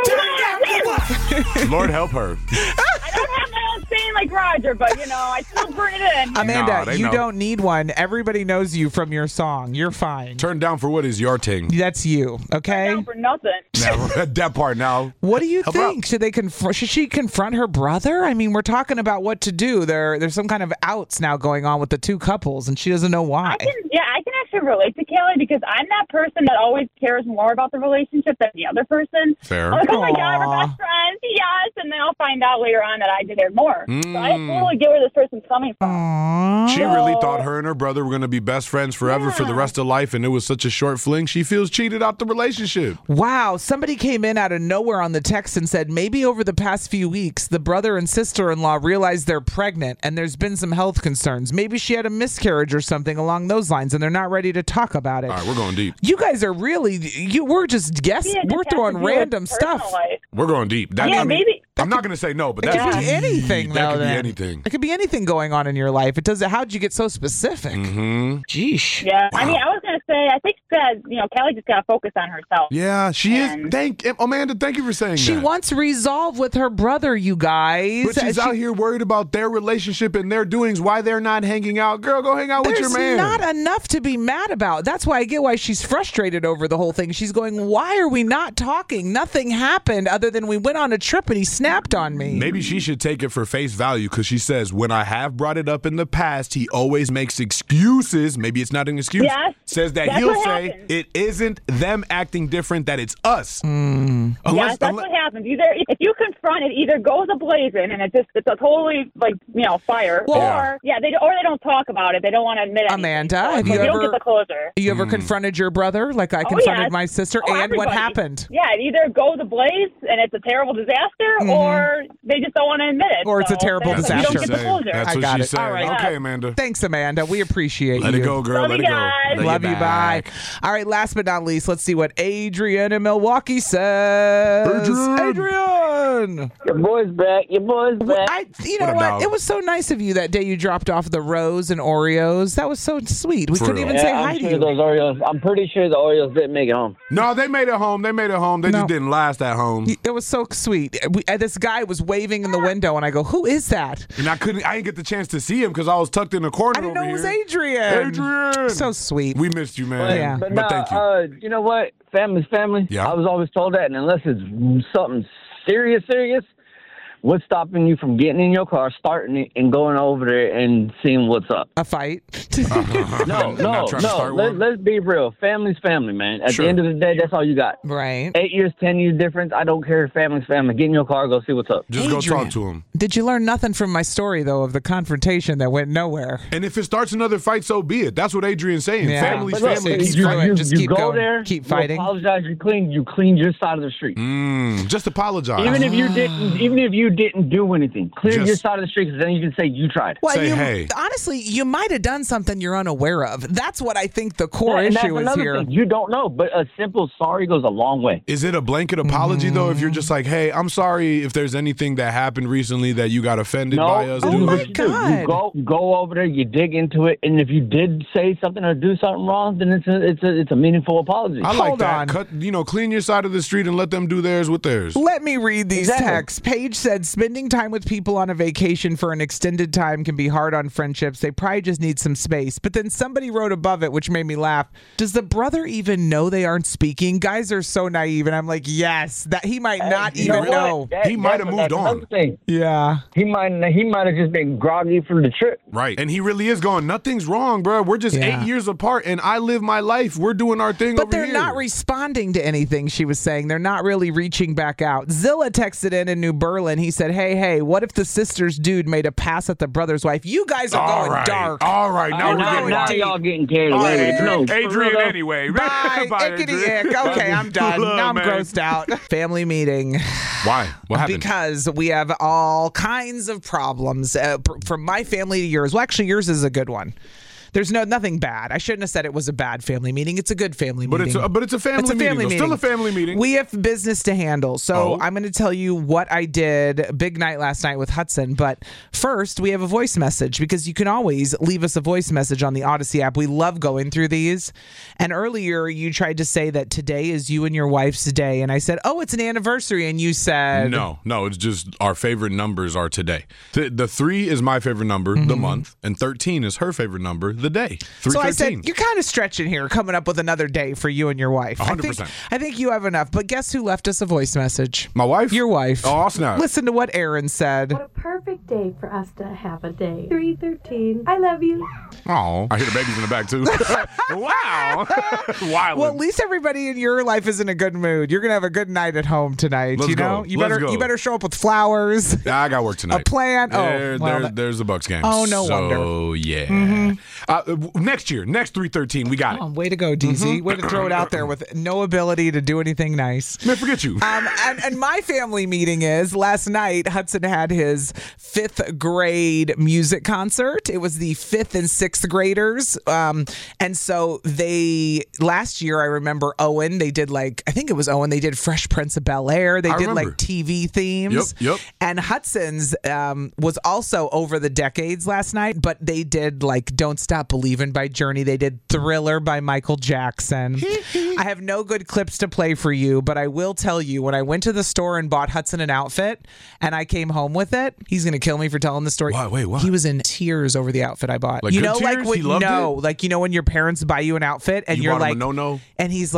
Lord help her. I don't have my own saying like Roger, but you know, I still bring it in. Amanda, Nah, they you know. don't need one. Everybody knows you from your song. You're fine. Turn down for what is your ting. That's you, okay? No, for nothing. Never. That part now. What do you Help her think? Should they confront? Should she confront her brother? I mean, we're talking about what to do. There, there's some kind of outs now going on with the two couples, and she doesn't know why. I can, yeah, I can actually relate to Kelly because I'm that person that always cares more about the relationship than the other person. Fair. I'm like, oh my God, we're Aw. best friends, yes, and then I'll find out later on that I did care more. So I Mm. totally get where this person's coming from. Aww. She really thought her and her brother were going to be best friends forever for the rest of life, and it was such a short fling. She feels cheated out the relationship. Wow, somebody came in out of nowhere on the text and said maybe over the past few weeks, the brother and sister-in-law realized they're pregnant and there's been some health concerns. Maybe she had a miscarriage or something along those lines, and they're not ready to talk about it. All right, we're going deep. You guys are really, you. We're just guessing. Yeah, it just We're has to throwing do with random personal stuff. life. We're going deep. That, Yeah, I mean, maybe. I'm not going to say no, but It that's could be deep. anything, That though. could be then. anything. It could be anything going on in your life. It does. How'd you get so specific? Mm-hmm. Jeesh. Yeah, I mean, I was gonna say, I think that you know, Kelly just gotta focus on herself. Yeah, she And- is. Thank Amanda. Thank you for saying She that. wants resolve with her brother, you guys. But she's She- out here worried about their relationship and their doings, why they're not hanging out. Girl, go hang out with There's your man. not enough to be mad about. That's why I get why she's frustrated over the whole thing. She's going, why are we not talking? Nothing happened other than we went on a trip and he snapped on me. Maybe she should take it for face value because she says, when I have brought it up in the past, he always makes excuses. Maybe it's not an excuse. Yes. Says says that That's he'll what say happens. it isn't them acting different, that it's us. Mm. Unless, yes, that's unless, what happens. Either if you confront it, either goes ablazing and it just it's a totally like you know fire, Well- or yeah, they or they don't talk about it. They don't want to admit it. Amanda, so, have so you don't ever- get the closure. You ever Mm. confronted your brother like I Oh, confronted yes. my sister? Oh, and what everybody. happened? Yeah, it either goes ablaze and it's a terrible disaster, Mhm. or they just don't want to admit it. Or it's a So terrible then disaster. You don't get the closure. That's I what got she it. said. All right. Okay, Amanda. Thanks, Amanda. We appreciate Let you. it go, girl. Love Let you it go. guys. Let Love you. Bye. back. All right. Last but not least, let's see what Adrian in Milwaukee says. Adrian. Adrian. Your boy's back. Your boy's Well, back. I, you know What a what? dog. It was so nice of you that day you dropped off the rose and Oreos. That was so sweet. We For couldn't real. even yeah, say I'm hi to sure you. those Oreos. I'm pretty sure the Oreos didn't make it home. No, they made it home. They made it home. They No. just didn't last at home. It was so sweet. We, uh, this guy was waving in the window, and I go, "Who is that?" And I couldn't. I didn't get the chance to see him because I was tucked in the corner I didn't over know it was here. Adrian. Adrian. So sweet. We missed you, man. But, Yeah. but, But no, thank you. Uh, you know what? Family's family. Yeah. I was always told that, and unless it's something serious, serious, what's stopping you from getting in your car, starting it, and going over there and seeing what's up? A fight. No, Not no, trying to no. start Let, one. let's be real. Family's family, man. At Sure. the end of the day, that's all you got. Right. Eight years, ten years difference. I don't care. Family's family. Get in your car, go see what's up. Just go Adrian. talk to him. Did you learn nothing from my story, though, of the confrontation that went nowhere? And if it starts another fight, so be it. That's what Adrian's saying. Yeah. Family's But look, family. you- Keep screw fighting. it. Just you keep go going. there, Keep you fighting. apologize. You clean. You clean your side of the street. Mm, just apologize. Even if you didn't, even if you didn't do anything, clear Just- your side of the street, because then you can say you tried. Well, Say, you, hey. honestly, you might have done something you're unaware of. That's what I think the core Yeah, and that's issue is another here. thing. You don't know, but a simple sorry goes a long way. Is it a blanket apology, though, if you're just like, hey, I'm sorry if there's anything that happened recently that you got offended No, by us Oh this is my what you do. God. You go go over there, you dig into it, and if you did say something or do something wrong, then it's a it's a it's a meaningful apology. I like Hold that. on. Cut, you know, clean your side of the street and let them do theirs with theirs. Let me read these Exactly. texts. Paige said, spending time with people on a vacation for an extended time can be hard on friendships. They probably just need some space. But then somebody wrote above it, which made me laugh. Does the brother even know they aren't speaking? Guys are so naive. And I'm like, yes, that he might not You even what? know. That- He might that's- have moved that's another on. thing. Yeah. He might he might have just been groggy from the trip. Right. And he really is going, nothing's wrong, bro. We're just Yeah. eight years apart, and I live my life. We're doing our thing But over they're here. not responding to anything, she was saying. They're not really reaching back out. Zilla texted in in New Berlin. He said, hey, hey, what if the sister's dude made a pass at the brother's wife? You guys are All going right. dark. All right. Now Oh, we're now, getting now deep. y'all getting carried All away. right, No, Adrian, for Adrian real, though. anyway. Bye, Bye, ickety Adrian. ick. Okay, I'm done. Love, Now I'm man. grossed out. Family meeting. Why? What happened? Because we have all kinds of problems uh, pr- from my family to yours. Well, actually, yours is a good one. There's no nothing bad. I shouldn't have said it was a bad family meeting. It's a good family But meeting. it's a, but it's a family It's a meeting. family though. meeting. Still a family meeting. We have business to handle. So Oh. I'm going to tell you what I did. Big night last night with Hudson. But first, we have a voice message because you can always leave us a voice message on the Odyssey app. We love going through these. And earlier, you tried to say that today is you and your wife's day. And I said, oh, it's an anniversary. And you said, No, no, it's just our favorite numbers are today. The, the three is my favorite number, Mm-hmm. the month, and thirteen is her favorite number, the day. three So I thirteen. said, you're kind of stretching here, coming up with another day for you and your wife. one hundred I think, percent. I think you have enough. But guess who left us a voice message? My wife? Your wife. Oh, I'll snap. Listen to what Aaron said. What a perfect day for us to have a day. three thirteen. I love you. Oh, I hear the babies in the back, too. Wow. Wild. Well, at least everybody in your life is in a good mood. You're gonna have a good night at home tonight. Let's you know, go. you Let's better go. you better show up with flowers. I got work tonight. A plan. Oh, There, well, there- that- there's the Bucks game. Oh, no so, wonder. So yeah. Mhm. Uh, w- next year, next three thirteen, we got it. Oh, way to go, D Z. Way to throw it out there with no ability to do anything nice. Man, forget you. Um, and, and my family meeting is last night. Hudson had his fifth grade music concert. It was the fifth and sixth graders, um, and so they last year I remember Owen. They did like I think it was Owen. They did Fresh Prince of Bel Air. They I did remember. like T V themes. Yep, yep. And Hudson's um, was also over the decades last night, but they did like Don't Stop Believin' by Journey. They did Thriller by Michael Jackson. I have no good clips to play for you, but I will tell you when I went to the store and bought Hudson an outfit and I came home with it, he's going to kill me for telling the story. Why? Wait, what? He was in tears over the outfit I bought. Like you good know, like tears? when, He loved no, it? like you know when your parents buy you an outfit and You you're bought him a like, no-no? and he's like,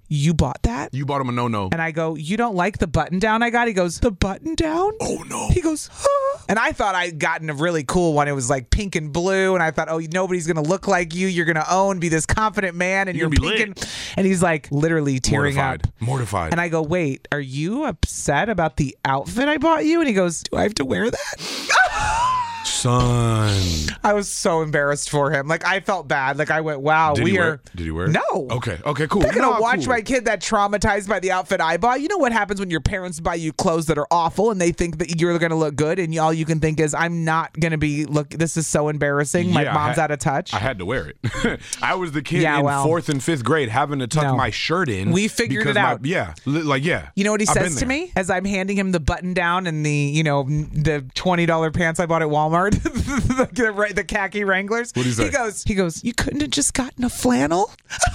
you bought that? You bought him a no-no. And I go, you don't like the button down I got? He goes, the button down? Oh, no. He goes, huh? And I thought I'd gotten a really cool one. It was like pink and blue. And I thought, oh, nobody's going to look like you. You're going to own, be this confident man. And You're you're, gonna be pink. And, and he's like literally tearing Mortified. up. Mortified. And I go, wait, are you upset about the outfit I bought you? And he goes, do I have to wear that? Son. I was so embarrassed for him. Like, I felt bad. Like, I went, wow, Did we he are. wear, did he wear it? No. Okay. Okay, cool. I'm not going to No, watch cool. my kid that traumatized by the outfit I bought. You know what happens when your parents buy you clothes that are awful and they think that you're going to look good, and all you can think is, I'm not going to be, look, this is so embarrassing. My Yeah, I mom's had- out of touch. I had to wear it. I was the kid Yeah, in well. fourth and fifth grade having to tuck No. my shirt in. We figured because it my- out. yeah. Li- Like, yeah. You know what he I've been says to there. me as I'm handing him the button down and the, you know, the twenty dollars pants I bought at Walmart, the, the, the khaki Wranglers. What'd he say? He goes, he goes, you couldn't have just gotten a flannel?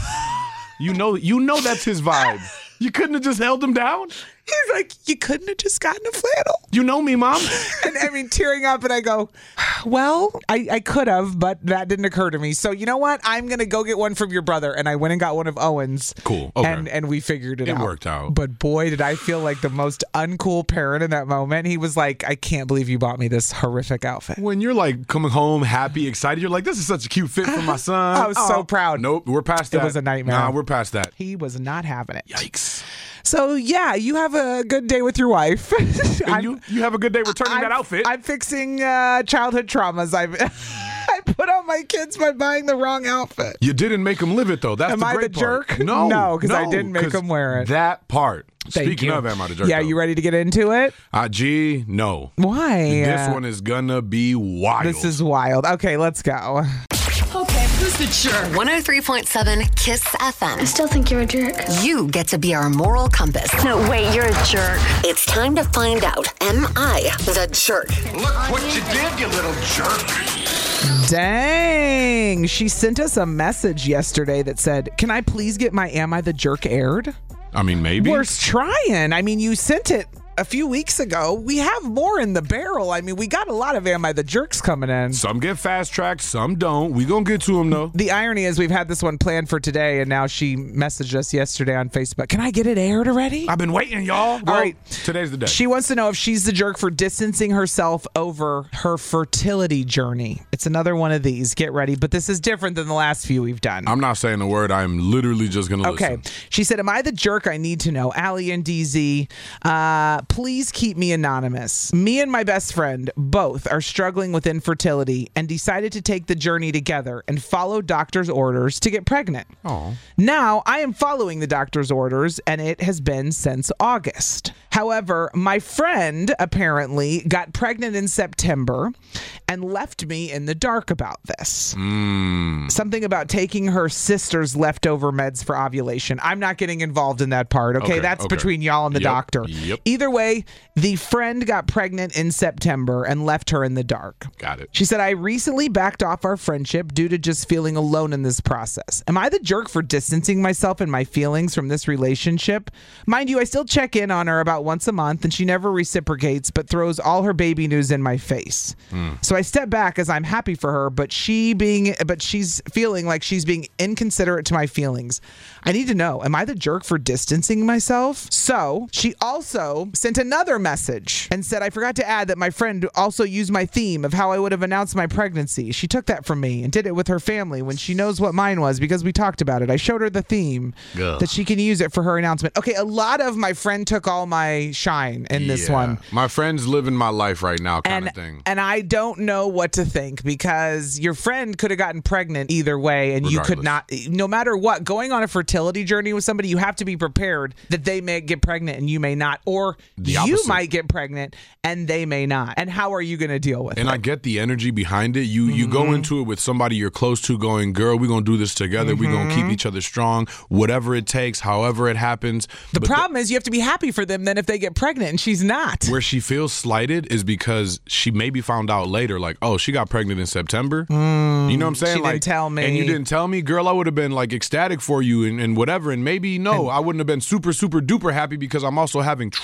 You know, you know that's his vibe. You couldn't have just held him down? He's like, you couldn't have just gotten a flannel? You know me, Mom. And I mean, tearing up, and I go, well, I, I could have, but that didn't occur to me. So you know what? I'm going to go get one from your brother. And I went and got one of Owen's. Cool. Okay. And, and we figured it, It out. worked out. But boy, did I feel like the most uncool parent in that moment. He was like, I can't believe you bought me this horrific outfit. When you're like coming home happy, excited, you're like, this is such a cute fit for my son. I was so proud. Nope, we're past that. It was a nightmare. Nah, we're past that. He was not having it. Yikes. So yeah, you have a good day with your wife. And you, you have a good day returning I'm, that outfit. I'm fixing uh, childhood traumas. I've I put on my kids by buying the wrong outfit. You didn't make them live it, though. That's Am the I great the part. jerk? No. No, 'cause I no, didn't make 'cause 'em wear it. That part. Thank Speaking you. of, am I the jerk? Yeah, though? you ready to get into it? Uh, gee, no. Why? This one is gonna be wild. This is wild. Okay, let's go. Okay, who's the jerk? one oh three point seven KISS F M. I still think you're a jerk. You get to be our moral compass. No, wait, you're a jerk. It's time to find out, am I the jerk? Look what you did, you little jerk. Dang. She sent us a message yesterday that said, can I please get my Am I the Jerk aired? I mean, maybe. We're trying. I mean, you sent it a few weeks ago. We have more in the barrel. I mean, we got a lot of Am I the Jerks coming in. Some get fast tracked, some don't. We gonna get to them though. The irony is we've had this one planned for today, and now she messaged us yesterday on Facebook. Can I get it aired already? I've been waiting, y'all. Well, All right. Today's the day. She wants to know if she's the jerk for distancing herself over her fertility journey. It's another one of these. Get ready. But this is different than the last few we've done. I'm not saying a word. I'm literally just gonna Okay. listen. She said, am I the jerk? I need to know. Allie and D Z, uh, please keep me anonymous. Me and my best friend both are struggling with infertility and decided to take the journey together and follow doctor's orders to get pregnant. Oh. Now, I am following the doctor's orders, and it has been since August. However, my friend apparently got pregnant in September and left me in the dark about this. Mm. Something about taking her sister's leftover meds for ovulation. I'm not getting involved in that part, okay? Okay, That's okay. between y'all and the Yep, doctor. yep. Either way, the friend got pregnant in September and left her in the dark. Got it. She said, I recently backed off our friendship due to just feeling alone in this process. Am I the jerk for distancing myself and my feelings from this relationship? Mind you, I still check in on her about once a month, and she never reciprocates, but throws all her baby news in my face. Mm. So I step back as I'm happy for her, but she being, but she's feeling like she's being inconsiderate to my feelings. I need to know, am I the jerk for distancing myself? So she also sent another message and said, I forgot to add that my friend also used my theme of how I would have announced my pregnancy. She took that from me and did it with her family when she knows what mine was because we talked about it. I showed her the theme Ugh. that she can use it for her announcement. Okay, a lot of my friend took all my shine in this Yeah. one. My friend's living my life right now, kind And, of thing. and I don't know what to think because your friend could have gotten pregnant either way, and you could not, no matter what, going on a fertility journey with somebody, you have to be prepared that they may get pregnant and you may not, or The you opposite. might get pregnant and they may not. And how are you going to deal with And it? I get the energy behind it. You you go into it with somebody you're close to going, girl, we're going to do this together. We're going to keep each other strong, whatever it takes, however it happens. The But problem is you have to be happy for them then if they get pregnant and she's not. where she feels slighted is because she maybe found out later, like, oh, she got pregnant in September. you know what I'm saying? she didn't like, tell me. And you didn't tell me, girl, I would have been like ecstatic for you and, and whatever. And maybe, no, I wouldn't have been super, super duper happy because I'm also having trouble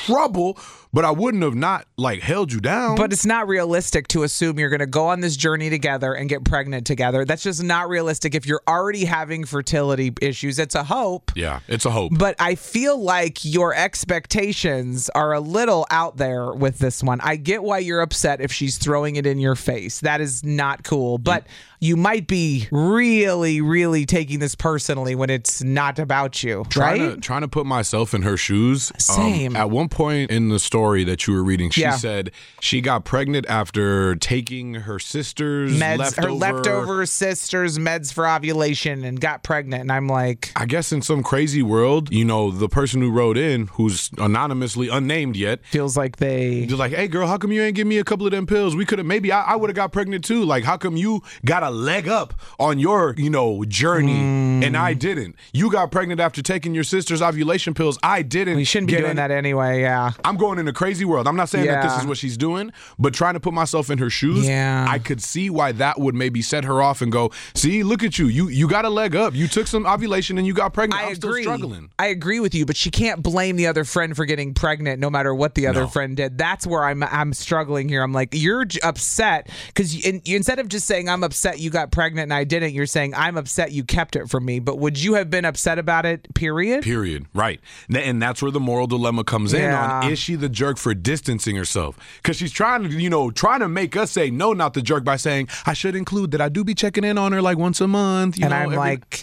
goal, but I wouldn't have not like held you down. But it's not realistic to assume you're going to go on this journey together and get pregnant together. That's just not realistic. If you're already having fertility issues, it's a hope. Yeah, it's a hope. But I feel like your expectations are a little out there with this one. I get why you're upset if she's throwing it in your face. That is not cool. But you might be really, really taking this personally when it's not about you, trying right? To, trying to put myself in her shoes. Same. Um, at one point in the story that you were reading, she Yeah. said she got pregnant after taking her sister's Meds, leftover, her leftover sister's meds for ovulation and got pregnant. And I'm like, I guess in some crazy world, you know, the person who wrote in, who's anonymously unnamed yet, feels like they... They're like, hey, girl, how come you ain't give me a couple of them pills? We could have, maybe I, I would have got pregnant too. Like, how come you got a leg up on your, you know, journey mm. and I didn't? You got pregnant after taking your sister's ovulation pills. I didn't. We shouldn't be doing in, that anyway, yeah. I'm going in a crazy world. I'm not saying yeah. that this is what she's doing, but trying to put myself in her shoes, yeah. I could see why that would maybe set her off and go, see, look at you. You you got a leg up. You took some ovulation and you got pregnant. I I'm agree. still struggling. I agree with you, but she can't blame the other friend for getting pregnant no matter what the other No. friend did. That's where I'm I'm struggling here. I'm like, you're j- upset because you, you, instead of just saying I'm upset you got pregnant and I didn't, you're saying I'm upset you kept it from me. But would you have been upset about it, period? Period. Right. And that's where the moral dilemma comes in Yeah. on, is she the jerk for distancing herself? Because she's trying to, you know, trying to make us say no, not the jerk by saying, I should include that I do be checking in on her like once a month. You and know, I'm every- like...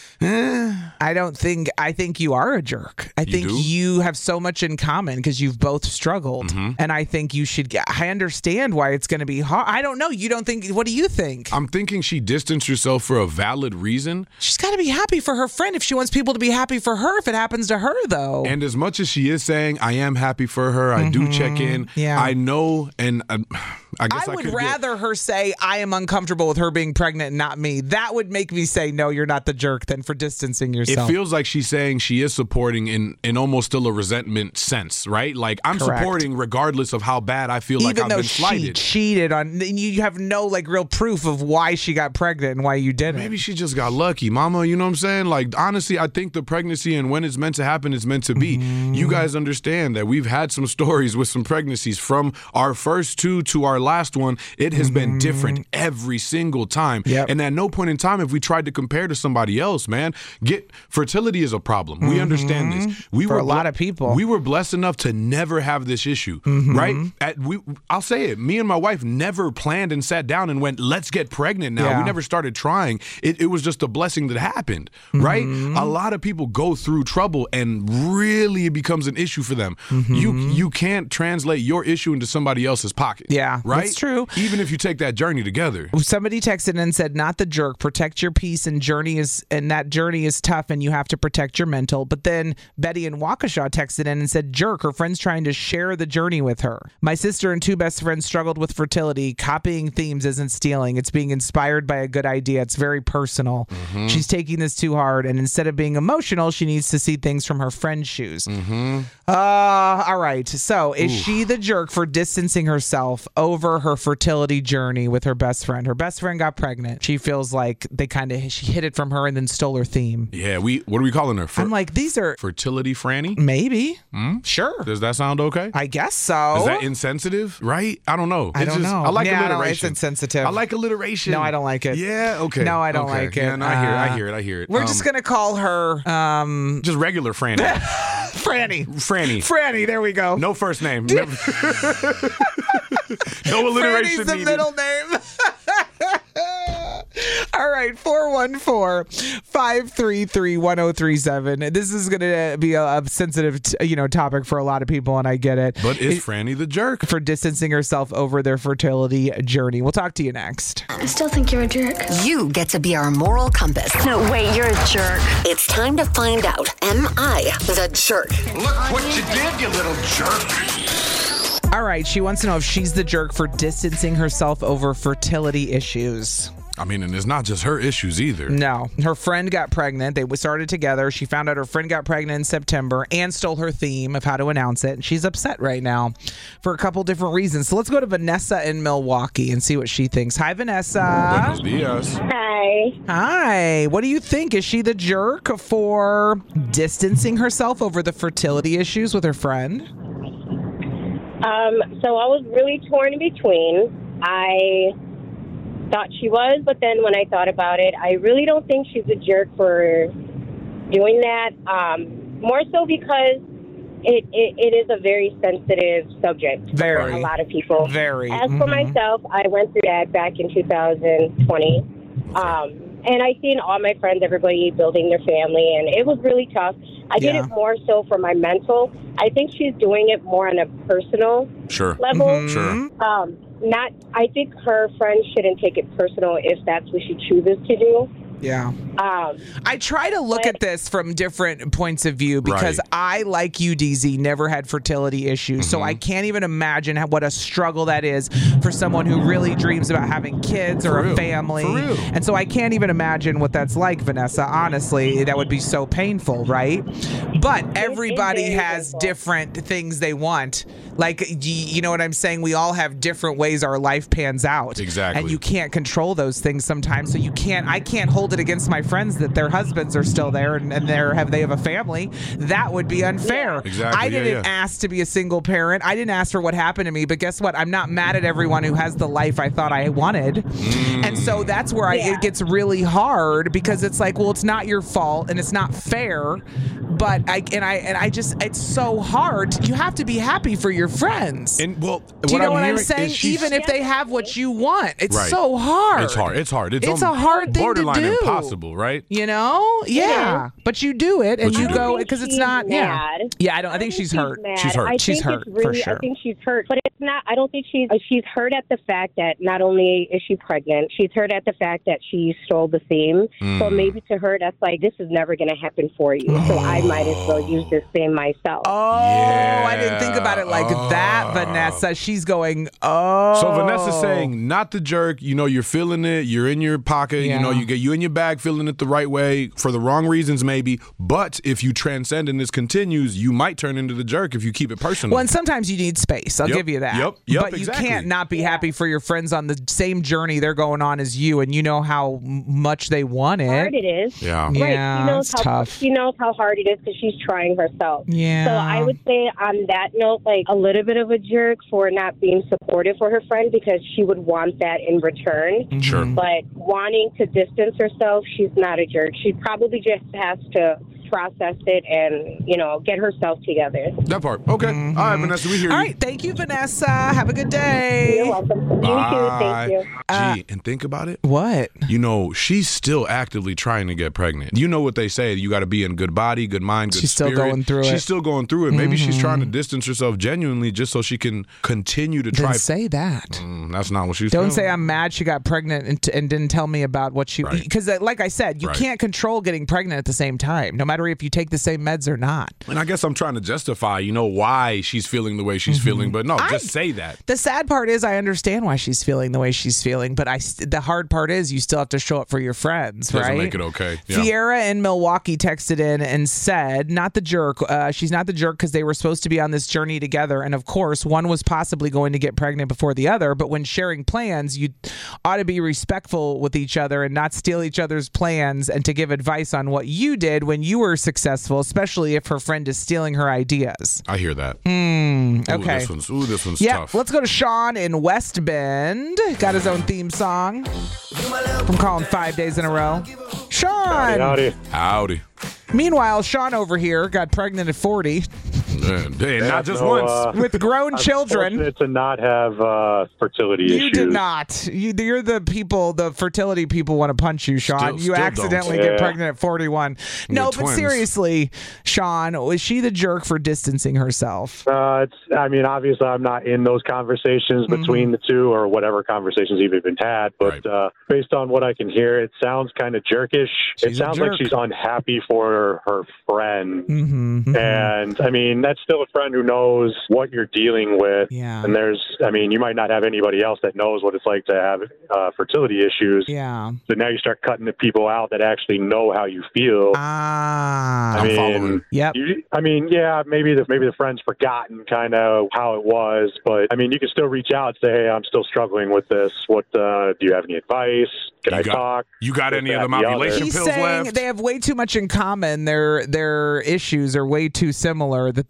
I don't think I think you are a jerk. I You think do? you have so much in common because you've both struggled, Mhm. and I think you should get. I understand why it's going to be hard. I don't know. You don't think? What do you think? I'm thinking she distanced herself for a valid reason. She's got to be happy for her friend if she wants people to be happy for her. If it happens to her, though, And as much as she is saying, I am happy for her, I do check in. Yeah. I know, and uh, I guess I, I would could rather her say I am uncomfortable with her being pregnant, and not me. That would make me say no, you're not the jerk. Than for distancing Get, yourself. it feels like she's saying she is supporting in, in almost still a resentment sense, right? Like I'm Correct. supporting regardless of how bad I feel like Even I've though been she slighted. cheated on, you have no like real proof of why she got pregnant and why you didn't. Maybe she just got lucky, mama. You know what I'm saying? Like, honestly, I think the pregnancy and when it's meant to happen, it's meant to be. Mm-hmm. You guys understand that we've had some stories with some pregnancies from our first two to our last one. It has been different every single time. Yep. And at no point in time have we tried to compare to somebody else, man. Get fertility is a problem. We understand this. We For were a lot of people. We were blessed enough to never have this issue, Mhm. right? At, we, I'll say it. Me and my wife never planned and sat down and went, let's get pregnant now. Yeah. We never started trying. It, it was just a blessing that happened, right? Mm-hmm. A lot of people go through trouble and really it becomes an issue for them. Mm-hmm. You you can't translate your issue into somebody else's pocket. Yeah, right? that's true. Even if you take that journey together. Somebody texted and said, not the jerk, protect your peace, and journey is and that journey is tough and you have to protect your mental. But then Betty in Waukesha texted in and said, jerk, her friend's trying to share the journey with her. My sister and two best friends struggled with fertility. Copying themes isn't stealing. It's being inspired by a good idea. It's very personal. Mm-hmm. She's taking this too hard, and instead of being emotional, she needs to see things from her friend's shoes. Mm-hmm. Uh, all right. So is Ooh. she the jerk for distancing herself over her fertility journey with her best friend? Her best friend got pregnant. She feels like they kind of, she hid it from her and then stole her theme. Yeah, we. What are we calling her? Fer- I'm like, these are fertility Franny? maybe. Hmm? Sure. Does that sound okay? I guess so. Is that insensitive? Right? I don't know. I It's don't just- know. I like Yeah, I don't- alliteration. it's insensitive. I like alliteration. No, I don't like it. Yeah, okay. No, I don't Okay. like it. Yeah, no, I hear it. I Uh, hear it. I hear it. We're Um, just going to call her um, just regular Franny. Franny. Franny. Franny, there we go. No first name. Never- no alliteration Franny's the needed. middle name. All right, four one four, five three three, one oh three seven. This is going to be a, a sensitive, t- you know, topic for a lot of people, and I get it. But is It- Franny the jerk? for distancing herself over their fertility journey. We'll talk to you next. I still think you're a jerk. You get to be our moral compass. No, wait, you're a jerk. It's time to find out, am I the jerk? Look what you did, you little jerk. All right, she wants to know if she's the jerk for distancing herself over fertility issues. I mean, and it's not just her issues either. No, her friend got pregnant. They started together. She found out her friend got pregnant in September and stole her theme of how to announce it. And she's upset right now for a couple different reasons. So let's go to Vanessa in Milwaukee and see what she thinks. Hi, Vanessa. Buenos dias. Hi. Hi. What do you think? Is she the jerk for distancing herself over the fertility issues with her friend? Um, so I was really torn in between. I thought she was, but then when I thought about it, I really don't think she's a jerk for doing that. Um, more so because it, it, it is a very sensitive subject very. for a lot of people. Very. As for mm-hmm. myself, I went through that back in two thousand twenty. Um, and I seen all my friends, everybody building their family, and it was really tough. I did Yeah. it more so for my mental. I think she's doing it more on a personal Sure. level. Mhm. Sure. Um, not. I think her friends shouldn't take it personal if that's what she chooses to do. Yeah. Um, I try to look at this from different points of view because Right. I, like you, D Z, never had fertility issues. So I can't even imagine how, what a struggle that is for someone who really dreams about having kids or For a real. family. For real. And so I can't even imagine what that's like, Vanessa. Honestly, that would be so painful, right? But everybody has different things they want. Like, y- you know what I'm saying? We all have different ways our life pans out. Exactly. And you can't control those things sometimes. So you can't, I can't hold it against my friends that their husbands are still there and, and they're, have, they have a family. That would be unfair. Exactly, I yeah, didn't yeah. ask to be a single parent. I didn't ask for what happened to me. But guess what? I'm not mad at everyone who has the life I thought I wanted. Mm. And so that's where I, it gets really hard because it's like, well, it's not your fault and it's not fair. But I and I and I just it's so hard. You have to be happy for your friends. And well, do you what know I'm what I'm hearing saying? is she's- Even if they have what you want, it's Right. so hard. It's hard. It's hard. It's, It's almost a hard thing to borderline do. impossible, right? You know? Yeah. But you do it and But you you go do it. because it's she's not. Yeah. mad. Yeah. I don't. I think she's hurt. mad. She's hurt. I She's think hurt it's really, for sure. I think she's hurt, but it's not. I don't think she's. She's hurt at the fact that not only is she pregnant, she's hurt at the fact that she stole the theme. Mm. So maybe to her, that's like this is never going to happen for you. So I might as well use this theme myself. Oh, I didn't think about it like that, Vanessa. She's going, oh. So Vanessa's saying, not the jerk. You know, you're feeling it. You're in your pocket. Yeah. You know, you get you in your bag, feeling it the right way for the wrong reasons, maybe. But if you transcend and this continues, you might turn into the jerk if you keep it personal. Well, and sometimes you need space. I'll Yep, give you that. yep, yep, But you exactly. can't not be happy for your friends on the same journey they're going on as you, and you know how m- much they want it. hard it is. Yeah. Right. Yeah, she knows it's how tough. she knows how hard it is because she's trying herself. Yeah. So I would say on that note, like a little bit of a jerk for not being supportive for her friend because she would want that in return. Sure. But wanting to distance herself, she's not a jerk. She probably just has to process it and, you know, get herself together. That part. Okay. All right, Vanessa, we hear All you. right. Thank you, Vanessa. Have a good day. You're welcome. Bye. You too. Thank you. Gee, and think about it. What? You know, she's still actively trying to get pregnant. You know what they say. You got to be in good body, good mind, good She's still spirit. going through she's it. still going through it. Maybe she's Mhm. trying to distance herself genuinely just so she can continue to Then try. say that. Mm, that's not what she's Don't feeling. say I'm mad she got pregnant and, and didn't tell me about what she Right. because like I said, you Right. can't control getting pregnant at the same time, no matter if you take the same meds or not. And I guess I'm trying to justify, you know, why she's feeling the way she's feeling. But no, I- just say that. The sad part is I understand why she's feeling the way she's feeling, but I st- the hard part is you still have to show up for your friends, Doesn't right? make it okay. Yeah. Fiera in Milwaukee texted in and said, not the jerk. Uh, she's not the jerk because they were supposed to be on this journey together. And of course, one was possibly going to get pregnant before the other. But when sharing plans, you ought to be respectful with each other and not steal each other's plans and to give advice on what you did when you were successful, especially if her friend is stealing her ideas. I hear that. Mm, Ooh, okay. This one's, ooh, this one's Yeah, tough. let's go to Sean in West Bend. Got his own theme song from calling five days in a row. Sean. Howdy. Howdy. Meanwhile, Sean over here got pregnant at forty Yeah, hey, Yeah, not just no, once. uh, with grown I'm children. fortunate to not have uh, fertility You issues. did not. You, you're the people, the fertility people want to punch you, Sean. Still- you still accidentally don't. get Yeah. pregnant at forty-one. And No, you're but twins. seriously, Sean, was she the jerk for distancing herself? Uh, it's. I mean, obviously, I'm not in those conversations Mm-hmm. between the two, or whatever conversations even been had. But Right. uh, based on what I can hear, it sounds kind of jerkish. She's it a sounds jerk. like she's unhappy for her friend. Mm-hmm. And I mean, that's still a friend who knows what you're dealing with. Yeah. And there's, I mean, you might not have anybody else that knows what it's like to have uh, fertility issues. Yeah. So now you start cutting the people out that actually know how you feel. Ah. I I'm mean, following. Yep. you, I mean, yeah, maybe the maybe the friend's forgotten kind of how it was, but I mean, you can still reach out and say, "Hey, I'm still struggling with this. What uh, do you have any advice? Can You I got- talk?" You got This, any of that, them the other. ovulation He's pills saying left? they have way too much in common. Their their issues are way too similar that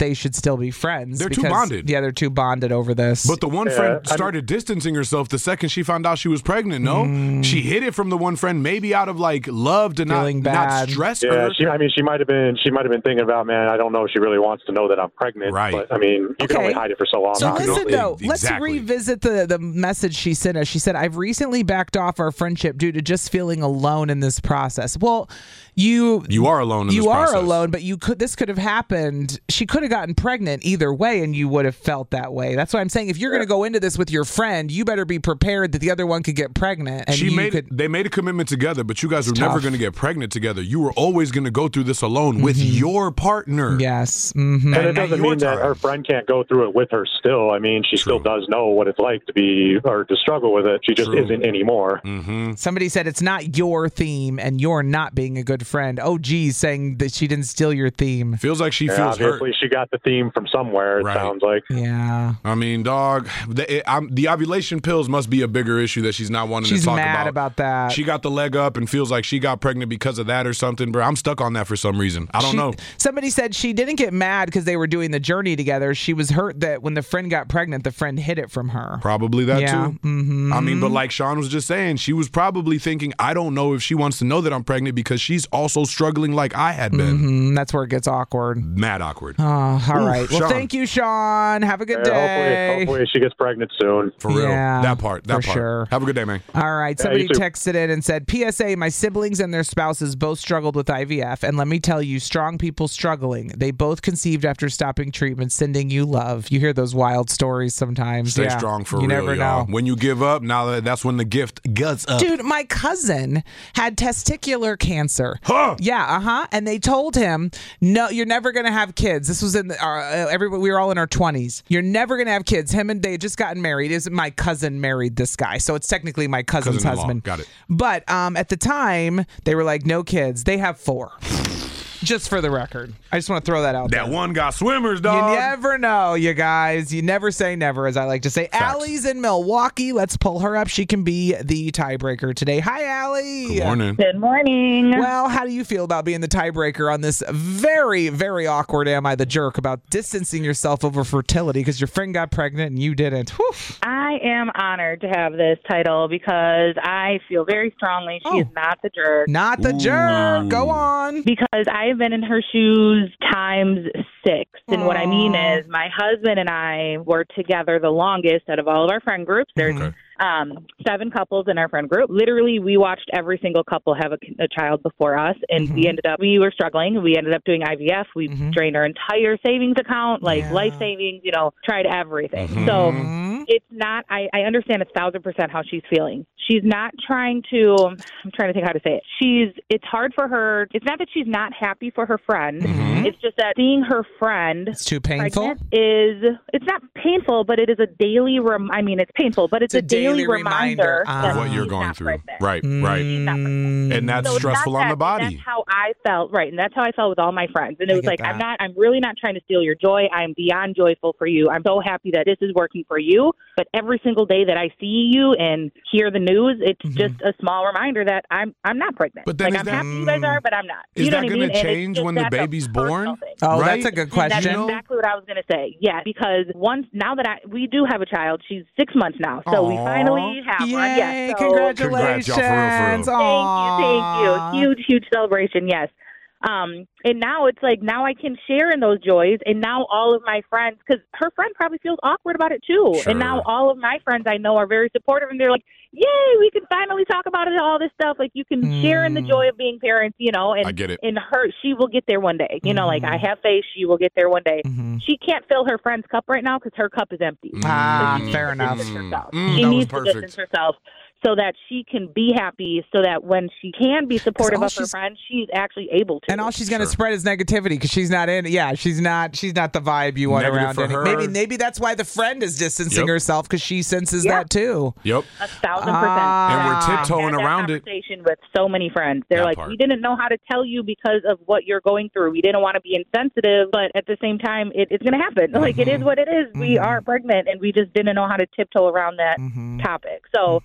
they should still be friends. They're too because, bonded. Yeah, they're too bonded over this. But the one Yeah, friend I'm- started distancing herself the second she found out she was pregnant. No, Mm. she hid it from the one friend, maybe out of like love to not, Feeling not bad. stress Yeah, her. she, I mean, she might have been. She might have been thinking about, man, I don't know if she really wants to know that I'm pregnant. Right. But I mean, you can Okay. only hide it for so long. So You can listen, only- though, let's Exactly. revisit the, the message she sent us. She said, I've recently backed off our friendship due to just feeling alone in this process. Well, you You are alone in you this are process. alone, but you could this could have happened. She could have gotten pregnant either way, and you would have felt that way. That's why I'm saying if you're going to go into this with your friend, you better be prepared that the other one could get pregnant. And She you made could, they made a commitment together, but you guys were It's never tough. going to get pregnant together. You were always going to go through this alone with your partner. Yes. Mm-hmm. And it at doesn't your mean that time. her friend can't go through it with her still. I mean, she still does know what it's like to be or to struggle with it. She just True. isn't anymore. Mm-hmm. Somebody said it's not your theme, and you're not being a good friend. Oh, geez, saying that she didn't steal your theme. Feels like she Yeah, feels hurt. obviously, she got the theme from somewhere. It Right. sounds like. Yeah. I mean, dog, the, it, I'm, the ovulation pills must be a bigger issue that she's not wanting She's to talk mad about. about that. She got the leg up and feels like she got pregnant because of that or something, bro. I'm stuck on that for some reason. I don't She- know. Somebody said she didn't get mad because they were doing the journey together. She was hurt that when the friend got pregnant, the friend hid it from her. Probably that Yeah. too. Mm-hmm. I mean, but like Sean was just saying, she was probably thinking, I don't know if she wants to know that I'm pregnant because she's also struggling like I had been. Mhm, that's where it gets awkward. Mad awkward. Oh, all Oof, right. Well, Sean. thank you, Sean. Have a good Yeah, day. hopefully, hopefully, she gets pregnant soon. For real. Yeah, that part. That for part. sure. Have a good day, man. All right. Yeah, Somebody you too. texted in and said, P S A, my siblings and their spouses both struggled with I V F. And let me tell you, strong people struggling. They both conceived after stopping treatment, sending you love. You hear those wild stories sometimes. Stay Yeah. strong for you real, never y'all. know. When you give up, now that that's when the gift guts up. Dude, my cousin had testicular cancer. Huh. Yeah, uh huh. And they told him, "No, you're never gonna have kids." This was in the, our, uh, everybody. We were all in our twenties. You're never gonna have kids. Him and they had just gotten married. Is my cousin married this guy? So it's technically my cousin's Cousin-in-law. husband. Got it. But um, at the time, they were like, "No kids." They have four. Just for the record, I just want to throw that out there. That one got swimmers, You dog. never know, you guys. You never say never, as I like to say. Allie's in Milwaukee. Let's pull her up. She can be the tiebreaker today. Hi, Allie. Good morning. Good morning. Well, how do you feel about being the tiebreaker on this very, very awkward Am I the Jerk about distancing yourself over fertility because your friend got pregnant and you didn't? Whew. I am honored to have this title because I feel very strongly she is not the jerk. Not the jerk. Go on. Because I have been in her shoes times six. And what I mean is my husband and I were together the longest out of all of our friend groups. There's Okay. um, seven couples in our friend group. Literally, we watched every single couple have a, a child before us. And we ended up, we were struggling. We ended up doing I V F. We drained our entire savings account, like life savings, you know, tried everything. So it's not, I, I understand a thousand percent how she's feeling. She's not trying to, I'm trying to think how to say it. She's, it's hard for her. It's not that she's not happy for her friend. It's just that seeing her friend It's too painful. pregnant is, it's not painful, but it is a daily, rem, I mean, it's painful, but it's, It's a a daily, daily reminder, reminder uh, that What you're she's going not through. pregnant. Right, right. Mm. And that's So it's stressful not on the that, body. and that's how I felt, right? And that's how I felt with all my friends. And it I was get like, that. I'm not, I'm really not trying to steal your joy. I'm beyond joyful for you. I'm so happy that this is working for you. But every single day that I see you and hear the news, it's Mm-hmm. just a small reminder that I'm, I'm not pregnant. But then like is I'm that- happy you guys are, but I'm not. Is you know that what I going mean? to And it's change just when the that's a baby's personal born? thing. Oh, right? that's a good And that's question. exactly what I was going to say. Yeah, because once now that I we do have a child, she's six months now, so we Aw. finally have one. Yay, Yes, so congratulations. Congrats, y'all, for real, for real. Thank you, Aw. thank you. Huge, huge celebration. Yes. Um, and now it's like now I can share in those joys, and now all of my friends, because her friend probably feels awkward about it too, Sure. and now all of my friends I know are very supportive, and they're like, "Yay, we can finally talk about it, all this stuff. Like you can share in the joy of being parents, you know." And I get it. and her, she will get there one day. You know, like I have faith, she will get there one day. Mhm. She can't fill her friend's cup right now because her cup is empty. Ah, So she needs fair to enough. distance herself. Mm, she that was needs to perfect. distance herself so that she can be happy, so that when she can be supportive all of her she's- friends, she's actually able to. And all she's going to Sure. spread is negativity because she's not in. Yeah, she's not. She's not the vibe you want Negative around. for any- her. Maybe, maybe that's why the friend is distancing Yep. herself because she senses Yeah. that too. Yep. a thousand Ah. percent. And we're I've tiptoeing had that around it. conversation with so many friends. They're That like, part. we didn't know how to tell you because of what you're going through. We didn't want to be insensitive, but at the same time, it, it's going to happen. Like it is what it is. We are pregnant, and we just didn't know how to tiptoe around that Mm-hmm. topic. So I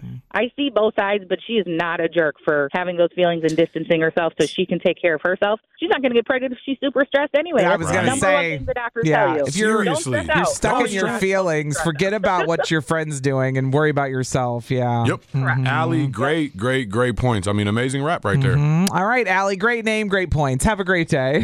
I see both sides, but she is not a jerk for having those feelings and distancing herself so she can take care of herself. She's not going to get pregnant if she's super stressed anyway. I was That's going to number one say, thing the doctors yeah, tell you. if you're, Don't stress you're out. stuck Don't in your stress. feelings, forget about what your friend's doing and worry about yourself. Yeah. Yep. Mhm. Allie, great, great, great points. I mean, amazing rap right there. Mhm. All right, Allie, great name, great points. Have a great day.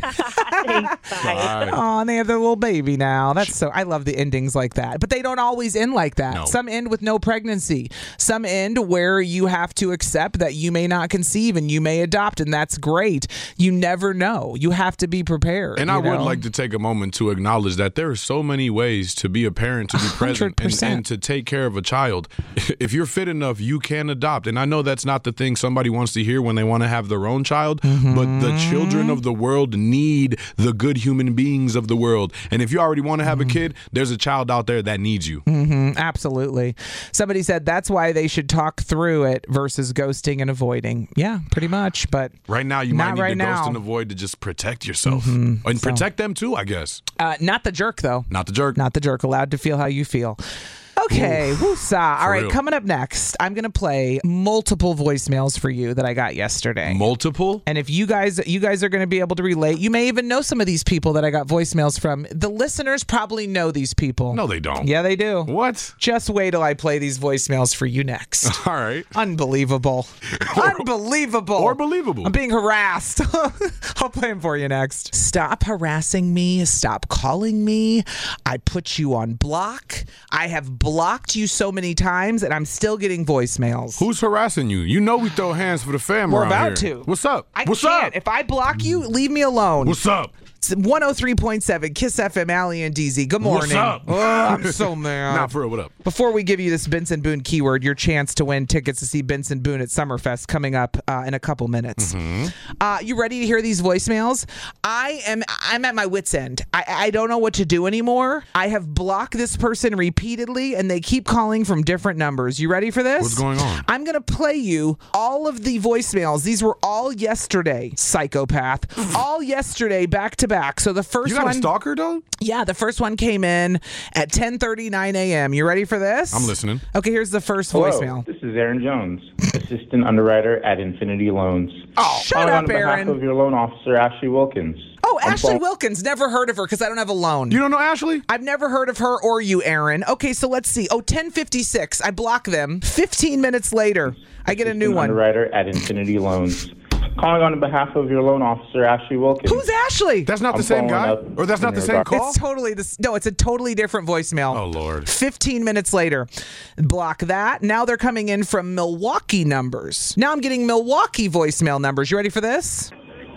Bye. Oh, and they have their little baby now. That's so. I love the endings like that, but they don't always end like that. No. Some end with no pregnancy. Some end where you have to accept that you may not conceive and you may adopt, and that's great. You never know. You have to be prepared. And I you would know? like to take a moment to acknowledge that there are so many ways to be a parent, to be present, and, and to take care of a child. If you're fit enough, you can adopt. And I know that's not the thing somebody wants to hear when they want to have their own child, Mm-hmm. but the children of the world need the good human beings of the world. And if you already want to have Mm-hmm. a kid, there's a child out there that needs you. hmm absolutely. Somebody said that's why they should talk through it versus ghosting and avoiding. Yeah, pretty much. But Right now, you Not might need right to ghost now. and avoid to just protect yourself. Mhm. And So- protect them too, I guess. uh, not the jerk, though. Not the jerk. Not the jerk. Allowed to feel how you feel. Okay, woosah. All right, real. coming up next, I'm going to play multiple voicemails for you that I got yesterday. Multiple? And if you guys you guys are going to be able to relate, you may even know some of these people that I got voicemails from. The listeners probably know these people. No, they don't. Yeah, they do. What? Just wait till I play these voicemails for you next. All right. Unbelievable. Unbelievable. Or believable. I'm being harassed. I'll play them for you next. Stop harassing me. Stop calling me. I put you on block. I have blocked you so many times, and I'm still getting voicemails. Who's harassing you? You know we throw hands for the fam We're around about here. to. What's up? I What's can't. up? If I block you, leave me alone. What's up? It's one oh three point seven Kiss F M, Allie and D Z. Good morning. What's up? Oh, I'm so mad. Nah, for real, what up? Before we give you this Benson Boone keyword, your chance to win tickets to see Benson Boone at Summerfest coming up uh, in a couple minutes. Mm-hmm. Uh, you ready to hear these voicemails? I am. I'm at my wit's end. I, I don't know what to do anymore. I have blocked this person repeatedly, and they keep calling from different numbers. You ready for this? What's going on? I'm gonna play you all of the voicemails. These were all yesterday. Psychopath. All yesterday, back to back. So the first You got one. a stalker, though? Yeah, the first one came in at ten thirty-nine a.m. You ready for this? I'm listening. Okay, here's the first Hello, voicemail. this is Aaron Jones, assistant underwriter at Infinity Loans. Oh, shut Calling up, on behalf Aaron. of your loan officer, Ashley Wilkins. Oh, I'm Ashley phone- Wilkins. Never heard of her because I don't have a loan. You don't know Ashley? I've never heard of her or you, Aaron. Okay, so let's see. Oh, ten fifty-six. I block them. fifteen minutes later, I get a new Assistant one. Underwriter at Infinity Loans. Calling on behalf of your loan officer, Ashley Wilkins. Who's Ashley? That's not I'm the same guy? following up Or that's not in the same regard- call? It's totally this. No, it's a totally different voicemail. Oh, Lord. fifteen minutes later, block that. Now they're coming in from Milwaukee numbers. Now I'm getting Milwaukee voicemail numbers. You ready for this?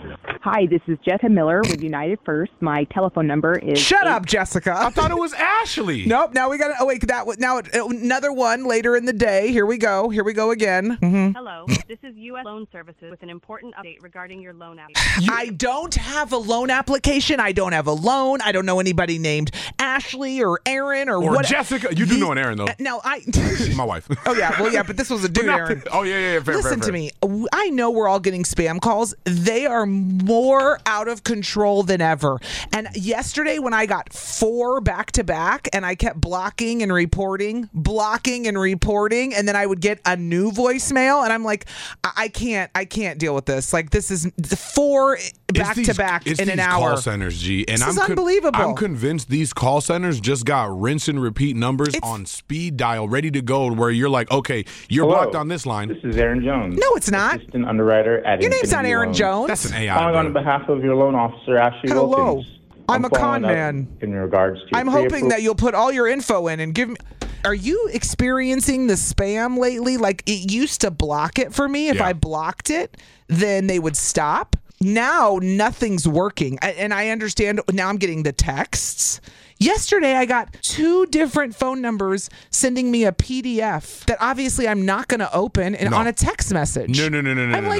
Hi, this is Jetta Miller with United First. My telephone number is. Shut eight- up, Jessica. I thought it was Ashley. Nope. Now we got to. Oh wait, that was now another one later in the day. Here we go. Here we go again. Mhm. Hello, this is U S Loan Services with an important update regarding your loan app. I don't have a loan application. I don't have a loan. I don't know anybody named Ashley or Aaron or, Or what. Jessica. You do know an Aaron, though. Now I. My wife. Oh yeah. Well yeah, but this was a dude, not- Aaron. Oh, yeah, yeah, yeah. Fair, Listen fair, to fair. me. I know we're all getting spam calls. They are more out of control than ever. And yesterday when I got four back to back and I kept blocking and reporting, blocking and reporting, and then I would get a new voicemail and I'm like, I, I can't, I can't deal with this. Like this is four It's back to these- back it's in an these hour. Call centers, G, and This I'm is unbelievable. I'm convinced these call centers just got rinse and repeat numbers on speed dial, ready to go. Where you're like, okay, you're Hello, blocked on this line. This is Aaron Jones. No, it's not. Assistant underwriter at Your name's Infinity not Aaron Loans. Jones. That's an A I. Calling on bro. behalf of your loan officer, Ashley Hello. Wilkins. I'm a con following up man. In regards to I'm your hoping pre-appro- that you'll put all your info in and give me. Are you experiencing the spam lately? Like it used to block it for me. If Yeah. I blocked it, then they would stop. Now nothing's working. I- And I understand now I'm getting the texts. Yesterday, I got two different phone numbers sending me a P D F that obviously I'm not going to open and No. on a text message. No, no, no, no, no, I'm no, like, no.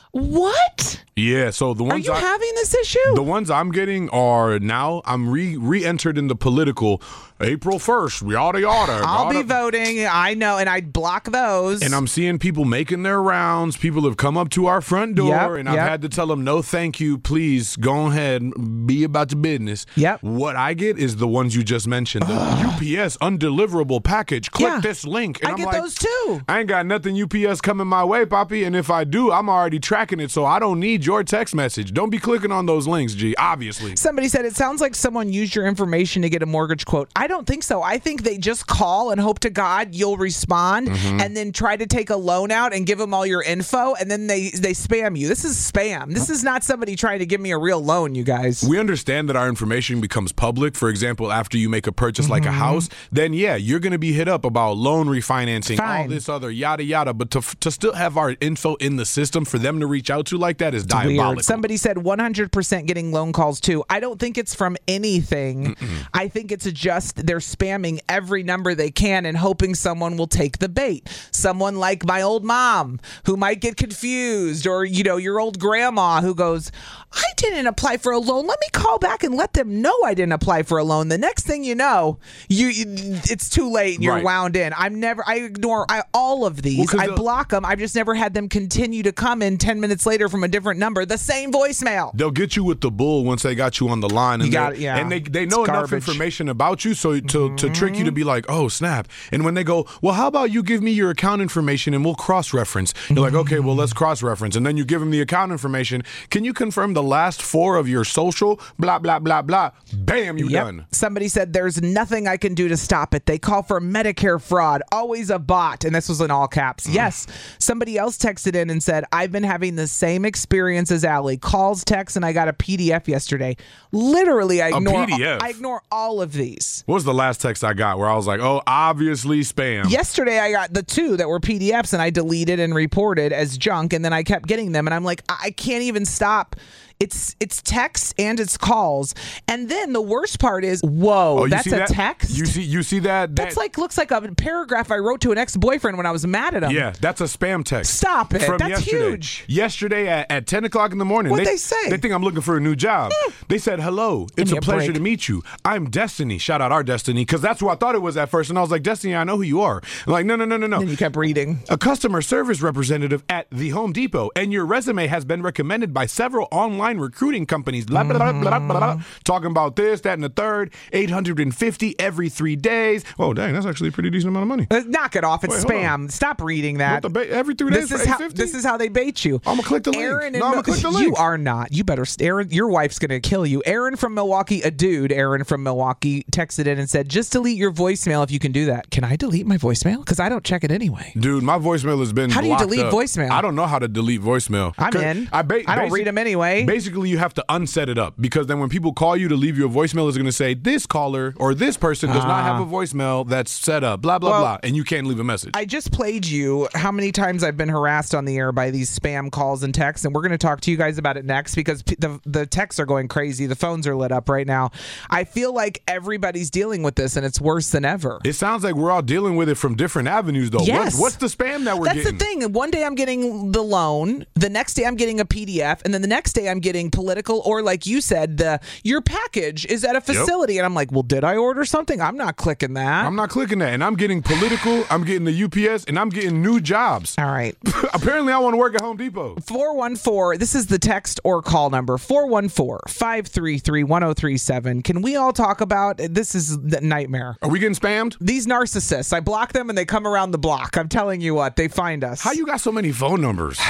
What? Yeah, so the ones Are you I, having this issue? The ones I'm getting are now I'm re re-entered in the political April first, yada yada. I'll yada. be voting. I know, and I block those. And I'm seeing people making their rounds. People have come up to our front door, Yep, and I've yep. had to tell them, no, thank you. Please go ahead, be about your business. Yep. What I get is the ones you just mentioned, the U P S undeliverable package. Click Yeah. this link. And I I'm get like, those too. I ain't got nothing U P S coming my way, Poppy. And if I do, I'm already tracking it, so I don't need your text message. Don't be clicking on those links, G, obviously. Somebody said it sounds like someone used your information to get a mortgage quote. I don't think so. I think they just call and hope to God you'll respond Mhm. and then try to take a loan out and give them all your info, and then they, they spam you. This is spam. This is not somebody trying to give me a real loan, you guys. We understand that our information becomes public. For example, after you make a purchase like a house, then yeah, you're going to be hit up about loan refinancing, all Fine. this other yada yada. But to to still have our info in the system for them to reach out to like that is It's diabolical. weird. Somebody said one hundred percent getting loan calls too. I don't think it's from anything. Mm-mm. I think it's just they're spamming every number they can and hoping someone will take the bait. Someone like my old mom who might get confused, or you know, your old grandma who goes, I didn't apply for a loan. Let me call back and let them know I didn't apply for a loan. The next thing you know, you, you it's too late and you're Right. wound in. I'm never I ignore I, all of these. Well, 'cause I the- block them. I've just never had them continue to come in ten minutes later from a different number, the same voicemail. They'll get you with the bull once they got you on the line, and You got they- it, yeah. and they they It's know enough garbage. information about you, so to to trick you to be like, oh snap. And when they go, well, how about you give me your account information and we'll cross reference? You're like, okay, well let's cross reference, and then you give them the account information. Can you confirm the last four of your social? Blah blah blah blah. Bam, you Yep. done. Somebody said there's nothing I can do to stop it. They call for Medicare fraud, always a bot. And this was in all caps. Yes. Somebody else texted in and said, I've been having the same experience as Allie. Calls, texts, and I got a P D F yesterday. Literally, I A ignore, P D F? I ignore all of these. What was the last text I got where I was like, oh, obviously spam? Yesterday, I got the two that were P D Fs and I deleted and reported as junk. And then I kept getting them. And I'm like, I I can't even stop. It's it's texts and it's calls. And then the worst part is, whoa, Oh, you that's see a that? text? You see you see that? That's that like looks like a paragraph I wrote to an ex-boyfriend when I was mad at him. Yeah, that's a spam text. Stop it. From That's yesterday. huge. Yesterday at, at ten o'clock in the morning. What'd they, they say? They think I'm looking for a new job. They said, hello, it's me a a pleasure break. to meet you. I'm Destiny. Shout out our Destiny, because that's who I thought it was at first. And I was like, Destiny, I know who you are. I'm like, no, no, no, no, no. And you kept reading. A customer service representative at the Home Depot, and your resume has been recommended by several online recruiting companies. Blah, blah, blah, blah, blah, blah. Talking about this, that, and the third. eight hundred fifty every three days. Oh, dang, that's actually a pretty decent amount of money. Uh, Knock it off. It's Wait, hold spam. Stop reading that. What the ba- every three days this for is how eight fifty? this is how they bait you. I'm gonna click the link. Aaron in No, I'm Mil- gonna click the You link. are not. You better. Aaron, your wife's gonna kill you. Aaron from Milwaukee, a dude. Aaron from Milwaukee texted in and said, "Just delete your voicemail if you can do that." Can I delete my voicemail? Because I don't check it anyway. Dude, my voicemail has been How do you blocked delete up. voicemail? I don't know how to delete voicemail. I'm 'Cause in. I, ba- I don't basic- read them anyway. Basically, you have to unset it up, because then when people call you to leave you a voicemail, it's going to say this caller or this person does not Ah. have a voicemail that's set up, blah, blah, Well, blah, and you can't leave a message. I just played you how many times I've been harassed on the air by these spam calls and texts, and we're going to talk to you guys about it next because p- the the texts are going crazy. The phones are lit up right now. I feel like everybody's dealing with this, and it's worse than ever. It sounds like we're all dealing with it from different avenues, though. Yes. What, what's the spam that we're That's getting? the thing. One day I'm getting the loan, the next day I'm getting a P D F, and then the next day I'm getting political, or like you said, the your package is at a facility, and I'm like, well, did I order something? I'm not clicking that. I'm not clicking that, and I'm getting political, I'm getting the U P S, and I'm getting new jobs. All right. Apparently, I want to work at Home Depot. four one four, this is the text or call number, four one four, five three three, one oh three seven. Can we all talk about, this is the nightmare. Are we getting spammed? These narcissists, I block them and they come around the block. I'm telling you what, they find us. How you got so many phone numbers?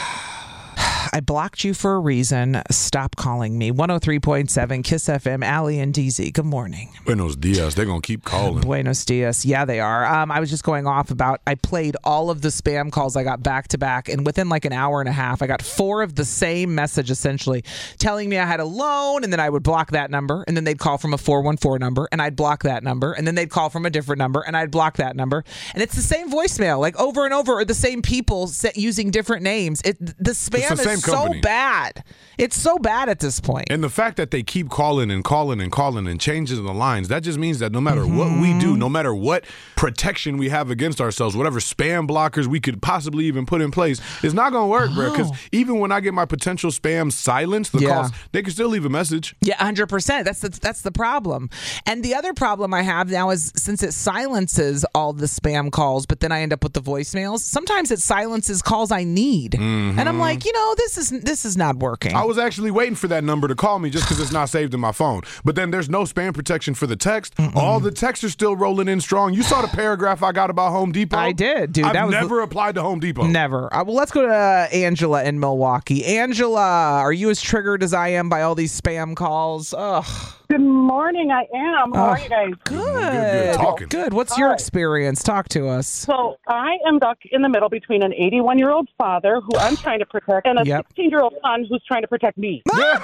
I blocked you for a reason. Stop calling me. one oh three point seven Kiss F M, Allie and D Z. Good morning. Buenos dias. They're going to keep calling. Buenos dias. Yeah, they are. Um, I was just going off about, I played all of the spam calls I got back to back, and within like an hour and a half, I got four of the same message essentially telling me I had a loan, and then I would block that number, and then they'd call from a four one four number, and I'd block that number, and then they'd call from a different number, and I'd block that number. And it's the same voicemail, like over and over, or the same people set, using different names. It The spam It's the is same it's company. so bad. It's so bad at this point. And the fact that they keep calling and calling and calling and changing the lines, that just means that no matter Mm-hmm. what we do, no matter what protection we have against ourselves, whatever spam blockers we could possibly even put in place, it's not going to work, bro. Because even when I get my potential spam silenced, the Yeah. calls, they can still leave a message. Yeah, one hundred percent. That's the, that's the problem. And the other problem I have now is since it silences all the spam calls, but then I end up with the voicemails, sometimes it silences calls I need. Mm-hmm. And I'm like, you know, this is this is not working. I was actually waiting for that number to call me just because it's not saved in my phone. But then there's no spam protection for the text. Mm-mm. All the texts are still rolling in strong. You saw the paragraph I got about Home Depot? I did, dude. I've That was never applied to Home Depot. Never. Uh, well, let's go to uh, Angela in Milwaukee. Angela, are you as triggered as I am by all these spam calls? Ugh. Good morning. I am. How Oh, are you guys? Good. good. Talking. Good. What's All your right. experience? Talk to us. So I am stuck in the middle between an eighty-one-year-old father who I'm trying to protect and a Yep. sixteen-year-old son who's trying to protect me.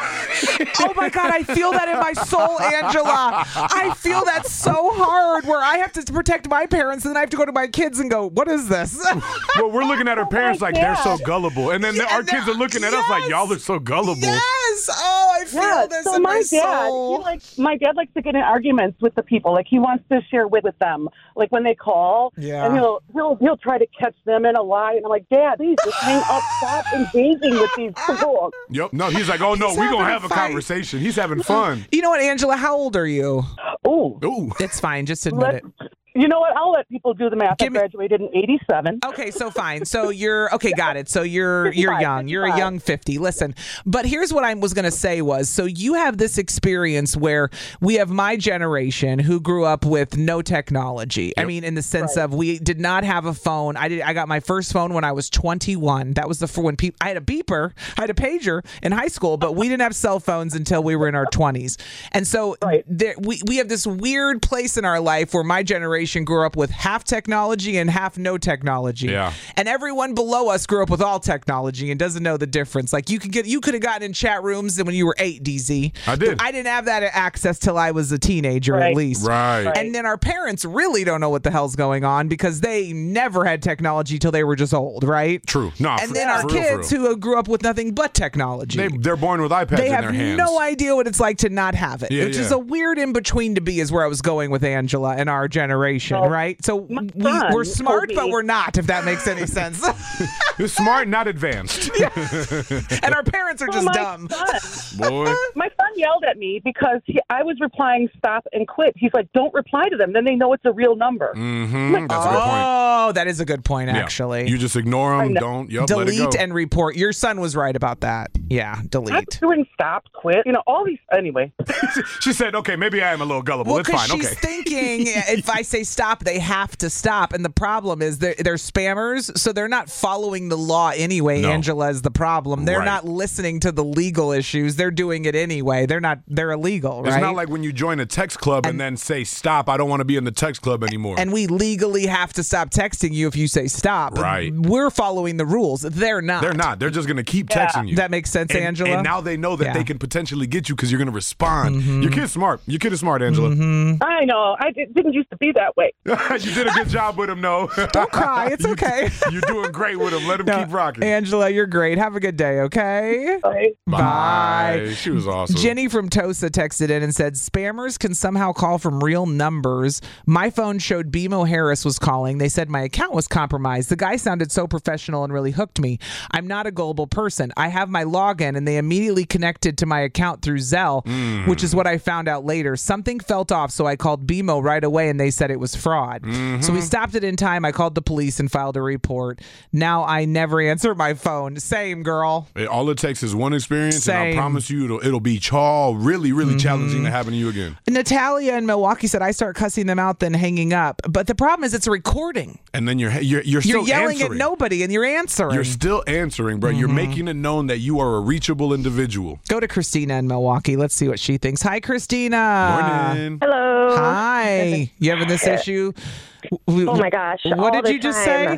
Oh my God, I feel that in my soul, Angela. I feel that so hard where I have to protect my parents and then I have to go to my kids and go, what is this? Well, we're looking at our parents like they're so God. gullible. And then Yeah, our kids are looking at us like, y'all are so gullible. Yes. Oh, I feel Yeah, this so in my my dad, soul. he like my dad likes to get in arguments with the people. Like he wants to share with, with them. Like when they call, Yeah. and he'll he'll he'll try to catch them in a lie. And I'm like, Dad, please just hang up, stop engaging with these people. Yep. No, he's like, oh, no, He's we're going to having a have a fight. conversation. He's having fun. You know what, Angela? How old are you? Oh, Ooh. It's fine. Just admit let, it. you know what? I'll let people do the math. Give I me- graduated in eighty-seven. Okay, so fine. So you're okay, got it. So you're you're fifty-five, young. You're a fifty-five. young fifty. Listen, but here's what I was going to say was so you have this experience where we have my generation who grew up with no technology. I mean in the sense of we did not have a phone. I did I got my first phone when I was twenty-one. That was the for when people I had a beeper, I had a pager in high school, but we didn't have cell phones until we were in our twenties. And so there, we we have this weird place in our life where my generation grew up with half technology and half no technology. Yeah. And everyone below us grew up with all technology and doesn't know the difference. Like you could get, you could have gotten in chat rooms when you were eight, D Z. I did. I didn't have that access till I was a teenager, Right. at least. Right. Right. And then our parents really don't know what the hell's going on because they never had technology till they were just old, right? True. No, And for, then our for real, for kids real. who grew up with nothing but technology. They, they're born with iPads They in have their hands. no idea what it's like to not have it, Yeah, which yeah. is a weird in between to be, is where I was going with Angela and our generation, Well, right? So my we, son we're told smart, me- but we're not, if that makes any sense. You're smart, not advanced. And our parents are Oh, just my dumb. son. Boy. My son yelled at me because he, I was replying stop and quit. He's like, don't reply to them. Then they know it's a real number. Mm-hmm. That's a good point. Oh, that is a good point, Yeah. actually. You just ignore I them. know. Don't. Yep, let it delete go. and report. Your son was right about that. Yeah, I'm delete. doing stop, quit. You know, all these. Anyway. She said, okay, maybe I am a little gullible. Well, it's because fine. she's Okay. thinking if I say stop, they have to stop. And the problem is they're, they're spammers, so they're not following the law anyway, No. Angela, is the problem. They're Right. not listening to the legal issues. They're doing it anyway. They're not, they're illegal, right? It's not like when you join a text club and, then say, stop, I don't want to be in the text club anymore. And we legally have to stop texting you if you say stop. Right. We're following the rules. They're not. They're not. They're just going to keep texting you. That makes sense, and, Angela. And now they know that Yeah. they can potentially get you because you're going to respond. Mm-hmm. Your kid's smart. Your kid is smart, Angela. I know. I di- didn't used to be that way. You did a good job with him, no. Don't cry. It's okay. You're doing great with him. Let him No, keep rocking. Angela, you're great. Have a good day, okay? Bye. Bye. She was awesome. Jenny from Tosa texted in and said, spammers can somehow call from real numbers. My phone showed B M O Harris was calling. They said my account was compromised. The guy sounded so professional and really hooked me. I'm not a gullible person. I have my login and they immediately connected to my account through Zelle, Mm. which is what I found out later. Something felt off, so I called B M O right away and they said it was fraud. Mm-hmm. So we stopped it in time. I called the police and filed a report. Now I never answer my phone. Same, girl. It- all it takes is one experience, and Same. I promise you it'll, it'll be chaw, really, really Mm-hmm. challenging to happen to you again. Natalia in Milwaukee said I start cussing them out, then hanging up. But the problem is it's a recording. And then you're you're, you're You're still yelling answering. at nobody and you're answering. You're still answering, bro. You're making it known that you are a reachable individual. Go to Christina in Milwaukee. Let's see what she thinks. Hi, Christina. Morning. Hello. Hi. You having this issue? Oh my gosh. What all did the you just time. say?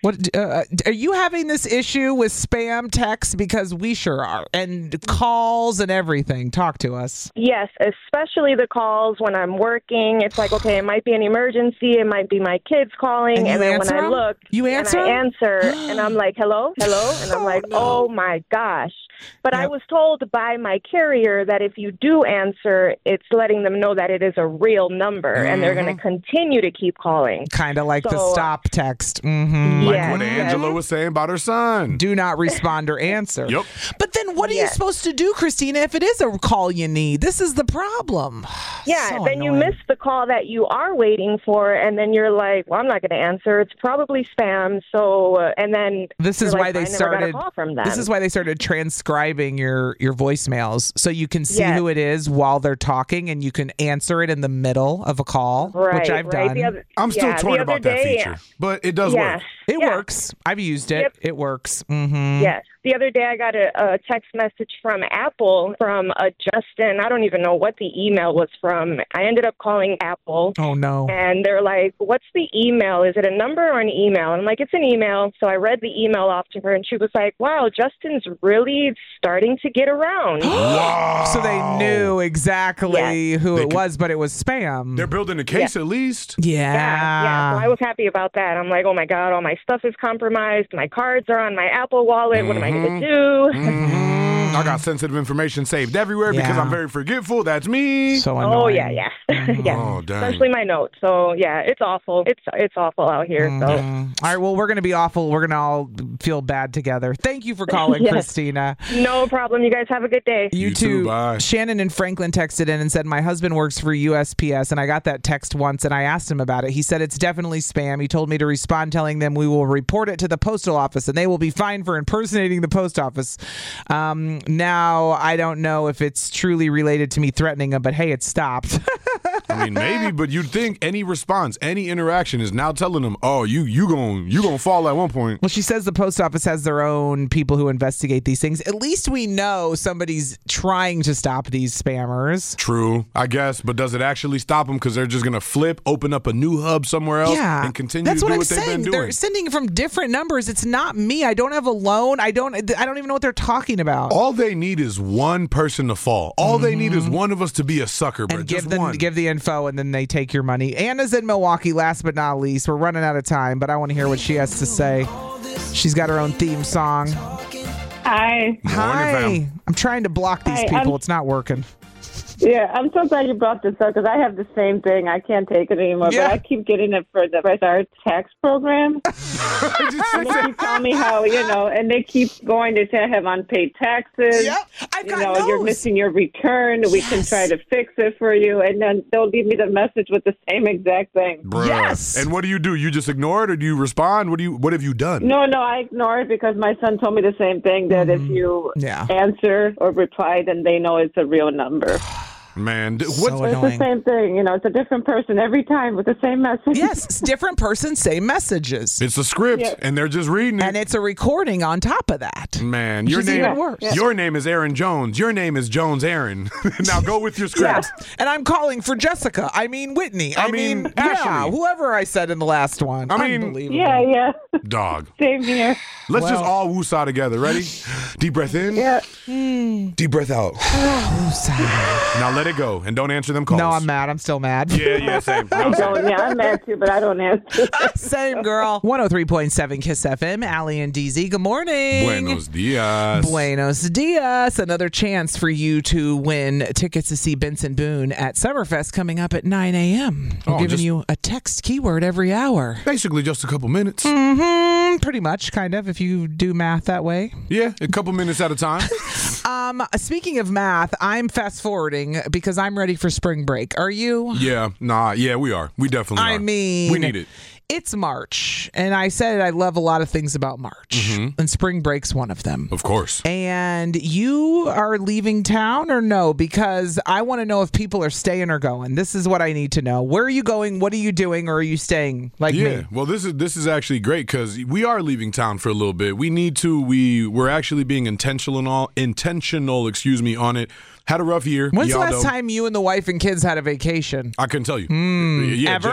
What uh, are you having this issue with spam texts? Because we sure are, and calls and everything. Talk to us. Yes, especially the calls when I'm working. It's like, okay, it might be an emergency. It might be my kids calling. And, and you then when I them? look, you answer? and I answer, and I'm like, hello, hello? And I'm like, oh, my gosh. But yep. I was told by my carrier that if you do answer, it's letting them know that it is a real number, mm-hmm. and they're going to continue to keep calling. Kind of like so, the stop text. Mm-hmm. Like yes, what Angela yes. was saying about her son. Do not respond or answer. Yep. But then what are yes. you supposed to do, Christina, if it is a call you need? This is the problem. Yeah, so then annoying. you miss the call that you are waiting for, and then you're like, well, I'm not going to answer. It's probably spam. So, uh, and then this is why like, they started. Call from them. This is why they started transcribing your your voicemails, so you can see yes. who it is while they're talking, and you can answer it in the middle of a call, right, which I've right. done. Other, I'm still yeah, torn about day, that feature, yeah. but it does yes. work. It yeah. works. I've used it. Yep. It works. Mm-hmm. Yes. The other day I got a, a text message from Apple from a Justin. I don't even know what the email was from. I ended up calling Apple. Oh, no. And they're like, what's the email? Is it a number or an email? And I'm like, it's an email. So I read the email off to her, and she was like, wow, Justin's really starting to get around. Wow. So they knew exactly yes. who they it could, was, but it was spam. They're building a case yeah. at least. Yeah. Yeah, yeah. So I was happy about that. I'm like, oh, my God, all my stuff is compromised. My cards are on my Apple wallet. Mm-hmm. What am I going to do? Mm-hmm. I got sensitive information saved everywhere yeah. because I'm very forgetful. That's me. So annoying. Oh, yeah, yeah. yeah. Oh, dang. Especially my notes. So, yeah, it's awful. It's it's awful out here. Mm-hmm. So. All right, well, we're going to be awful. We're going to all feel bad together. Thank you for calling, yes. Christina. No problem. You guys have a good day. You, you too. too. Bye. Shannon in Franklin texted in and said, my husband works for U S P S, and I got that text once, and I asked him about it. He said it's definitely spam. He told me to respond telling them we will report it to the postal office, and they will be fined for impersonating the post office. Um, now, I don't know if it's truly related to me threatening him, but hey, it stopped. I mean, maybe, but you'd think any response, any interaction is now telling them, oh, you you gon' you gonna fall at one point. Well, she says the post office has their own people who investigate these things. At least we know somebody's trying to stop these spammers. True, I guess, but does it actually stop them? Because they're just going to flip, open up a new hub somewhere else, yeah, and continue that's to do what, what I'm they've saying. been doing. They're sending from different numbers. It's not me. I don't have a loan. I don't I don't even know what they're talking about. All they need is one person to fall. All mm-hmm. they need is one of us to be a sucker, bro. And just give them, one. give the info, and then they take your money. Anna's in Milwaukee, last but not least. We're running out of time, but I want to hear what she has to say. She's got her own theme song. Hi. Hi. Morning, I'm trying to block these Hi, people. I'm, it's not working. Yeah, I'm so glad you brought this up because I have the same thing. I can't take it anymore, Yeah. but I keep getting it for the for our tax program. And they keep telling me how, you know, and they keep going to say I have unpaid taxes. Yep, I've you got know, those. You're missing your return. We Yes. can try to fix it for you. And then they'll leave me the message with the same exact thing. Bruh. Yes. And what do you do? You just ignore it, or do you respond? What do you? What have you done? No, no, I ignore it because my son told me the same thing, that if you Yeah. answer or reply, then they know it's a real number. Man, d- So what? It's annoying. the same thing. You know, it's a different person every time with the same message. Yes, it's different person, same messages. It's a script, Yeah. and they're just reading it. And it's a recording on top of that. Man, Which your is name, even worse. your name is Aaron Jones. Your name is Jones Aaron. Now go with your Yeah. script. And I'm calling for Jessica. I mean Whitney. I, I mean, yeah, Ashley. whoever I said in the last one. I mean, Unbelievable. Yeah, yeah. Dog. Same here. Let's Well- just all woosah together. Ready? Deep breath in. Yeah. Deep breath out. Now let it go, and don't answer them calls. No, I'm mad. I'm still mad. Yeah, yeah, same. I don't. Yeah, I'm mad too, but I don't answer. Same girl. one oh three point seven Kiss F M. Allie and D Z. Good morning. Buenos dias. Buenos dias. Another chance for you to win tickets to see Benson Boone at Summerfest coming up at nine a.m. We're Oh, giving just- you a text keyword every hour. Basically, just a couple minutes. Mm-hmm. Pretty much, kind of, if you do math that way. Yeah, a couple minutes at a time. Um, speaking of math, I'm fast forwarding because I'm ready for spring break. Are you? Yeah, nah, yeah, we are. We definitely I are. mean, we need it. It's March, and I said I love a lot of things about March, Mm-hmm. and spring break's one of them. Of course. And you are leaving town or no? Because I want to know if people are staying or going. This is what I need to know. Where are you going? What are you doing? Or are you staying like yeah, me? well, this is this is actually great because we are leaving town for a little bit. We need to. We we're actually being intentional, intentional, excuse me, on it. Had a rough year. When's the Y'all last know. time you and the wife and kids had a vacation? I couldn't tell you. Mm, yeah, ever? Je-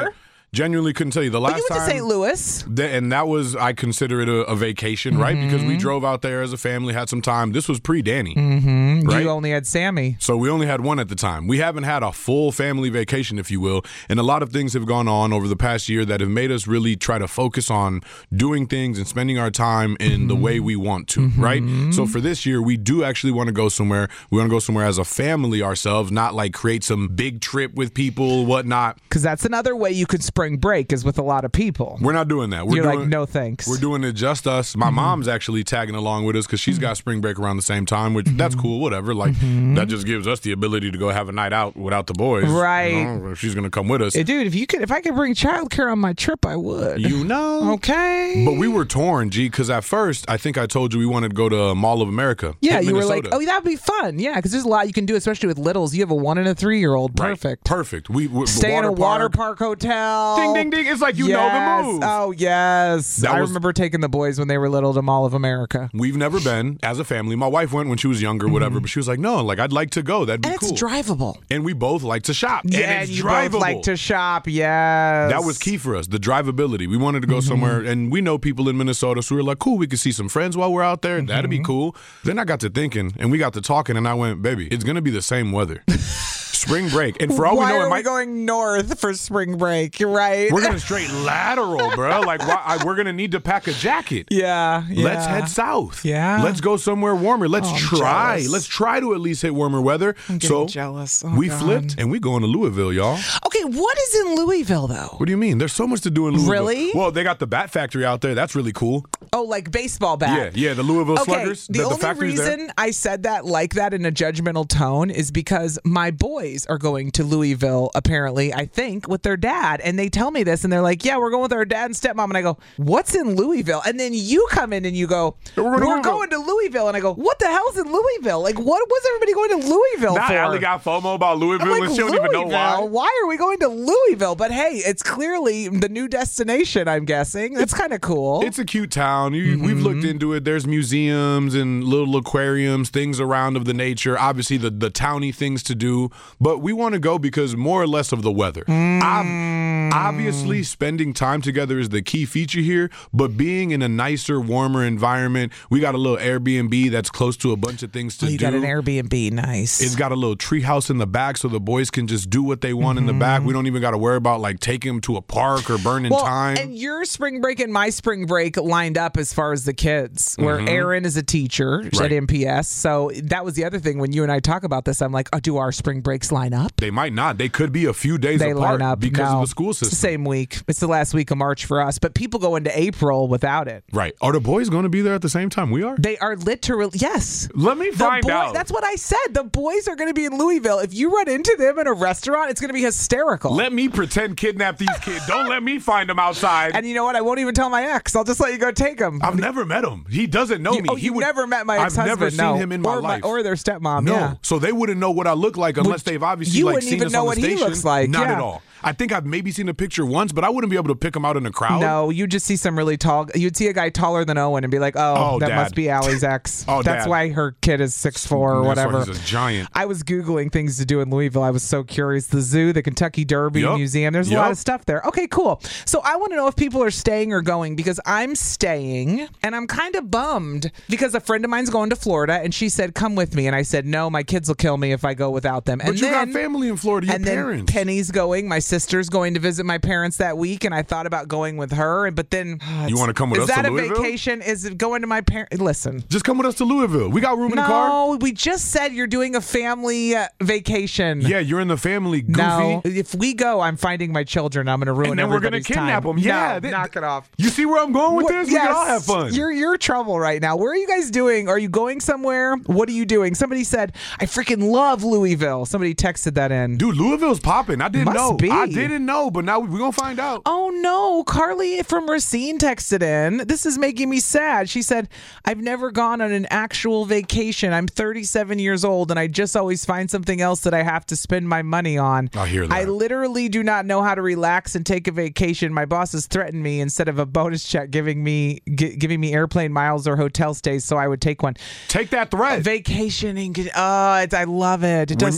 Genuinely couldn't tell you. The last you went time to Saint Louis. th- and that was, I consider it a, a vacation, right? Mm-hmm. Because we drove out there as a family, had some time. This was pre-Danny, Mm-hmm. right? You only had Sammy. So we only had one at the time. We haven't had a full family vacation, if you will. And a lot of things have gone on over the past year that have made us really try to focus on doing things and spending our time in mm-hmm. the way we want to, mm-hmm. right? So for this year, we do actually want to go somewhere. We want to go somewhere as a family ourselves, not like create some big trip with people, whatnot. Because that's another way you could spring break is with a lot of people. We're not doing that. We're You're doing, like, no thanks. We're doing it just us. My mm-hmm. mom's actually tagging along with us because she's mm-hmm. got spring break around the same time, which mm-hmm. that's cool, whatever. Like, mm-hmm. that just gives us the ability to go have a night out without the boys. Right. You know, she's going to come with us. Hey, dude, if you could, if I could bring childcare on my trip, I would. You know. Okay. But we were torn, G, because at first, I think I told you we wanted to go to Mall of America. Yeah, you were like, oh, that'd be fun. Yeah, because there's a lot you can do, especially with littles. You have a one and a three-year-old. Perfect. Right. Perfect. We, we Stay water in a park. water park hotel. Ding, ding, ding. It's like you yes. know the move. Oh, yes. That I was, remember taking the boys when they were little to Mall of America. We've never been as a family. My wife went when she was younger, whatever, mm-hmm. but she was like, no, like, I'd like to go. That'd be and cool. it's drivable. And we both like to shop. Yeah, and it's you drivable. both like to shop, yes. That was key for us, the drivability. We wanted to go mm-hmm. somewhere, and we know people in Minnesota, so we were like, cool, we could see some friends while we're out there. Mm-hmm. That'd be cool. Then I got to thinking, and we got to talking, and I went, baby, it's going to be the same weather. Spring break. And for all why we know, are it might we going north for spring break? You're right. We're going to straight lateral, bro. Like, why, I, we're going to need to pack a jacket. Yeah, yeah. Let's head south. Yeah. Let's go somewhere warmer. Let's oh, try. Jealous. Let's try to at least hit warmer weather. I'm getting so jealous. Oh, we God. flipped, and we going to Louisville, y'all. Okay, what is in Louisville, though? What do you mean? There's so much to do in Louisville. Really? Well, they got the Bat Factory out there. That's really cool. Oh, like baseball bat. Yeah, yeah, the Louisville okay, Sluggers. The, the, only the factory's reason there. I said that like that in a judgmental tone is because my boys are going to Louisville, apparently, I think, with their dad. And they tell me this, and they're like, yeah, we're going with our dad and stepmom. And I go, what's in Louisville? And then you come in and you go, we're, we're Louisville. going to Louisville. And I go, what the hell's in Louisville? Like, what was everybody going to Louisville Nah, for? Allie got FOMO about Louisville, like, and she don't even know why. Why are we going to Louisville? But hey, it's clearly the new destination, I'm guessing. That's kind of cool. It's a cute town. You, mm-hmm. We've looked into it. There's museums and little aquariums, things around of the nature. Obviously, the, the towny things to do. But we want to go because more or less of the weather. Mm. Ob- obviously, spending time together is the key feature here. But being in a nicer, warmer environment, we got a little Airbnb that's close to a bunch of things to oh, you do. You got an Airbnb. Nice. It's got a little tree house in the back so the boys can just do what they want mm-hmm. in the back. We don't even got to worry about like taking them to a park or burning well, time. And your spring break and my spring break lined up as far as the kids, where Mhm. Erin is a teacher Right. at M P S. So that was the other thing when you and I talk about this. I'm like, oh, do our spring breaks line up? They might not. They could be a few days They apart line up because no, of the school system. It's the same week. It's the last week of March for us. But people go into April without it. Right. Are the boys going to be there at the same time we are? They are literally, yes. Let me The find boy- out. That's what I said. The boys are going to be in Louisville. If you run into them in a restaurant, it's going to be hysterical. Let me pretend kidnap these kids. Don't let me find them outside. And you know what? I won't even tell my ex. I'll just let you go take them. I've never met him. He doesn't know you, me. Oh, he you've would, never met my ex-husband? I've never seen no. him in my or life. Or their stepmom, no. yeah. So they wouldn't know what I look like unless Would, they've obviously you like wouldn't seen even us know on the what station. he looks like. Not yeah. at all. I think I've maybe seen a picture once, but I wouldn't be able to pick him out in a crowd. No, you just see some really tall. You'd see a guy taller than Owen and be like, oh, Oh, that Dad. must be Allie's ex. Oh, That's Dad. why her kid is six foot four or That's why whatever. he's a giant. I was Googling things to do in Louisville. I was so curious. The zoo, the Kentucky Derby Yep. Museum. There's a Yep. lot of stuff there. Okay, cool. So I want to know if people are staying or going because I'm staying and I'm kind of bummed because a friend of mine's going to Florida and she said, come with me. And I said, no, my kids will kill me if I go without them. But and you then, got family in Florida, your and parents. then Penny's going. My sister's going to visit my parents that week, and I thought about going with her. But then You want to come with is us that to a Louisville? vacation? Is it going to my parents? Listen, Just come with us to Louisville. We got room in no, the car. we just said you're doing a family uh, vacation. Yeah, you're in the family, goofy. No, if we go, I'm finding my children. I'm going to ruin And then we're gonna everybody's kidnap time. them. Yeah, no, they- knock it off. You see where I'm going with What- this? We yes, can all have fun. You're you're trouble right now. Where are you guys doing? Are you going somewhere? What are you doing? Somebody said, I freaking love Louisville. Somebody texted that in. Dude, Louisville's popping. I didn't Must know. be. I didn't know, but now we're going to find out. Oh no, Carly from Racine texted in. This is making me sad. She said, I've never gone on an actual vacation. I'm thirty-seven years old and I just always find something else that I have to spend my money on. I hear that. I literally do not know how to relax and take a vacation. My boss has threatened me instead of a bonus check giving me gi- giving me airplane miles or hotel stays, so I would take one. Take that threat. Vacationing, oh, it's, I love it. It does When- so much.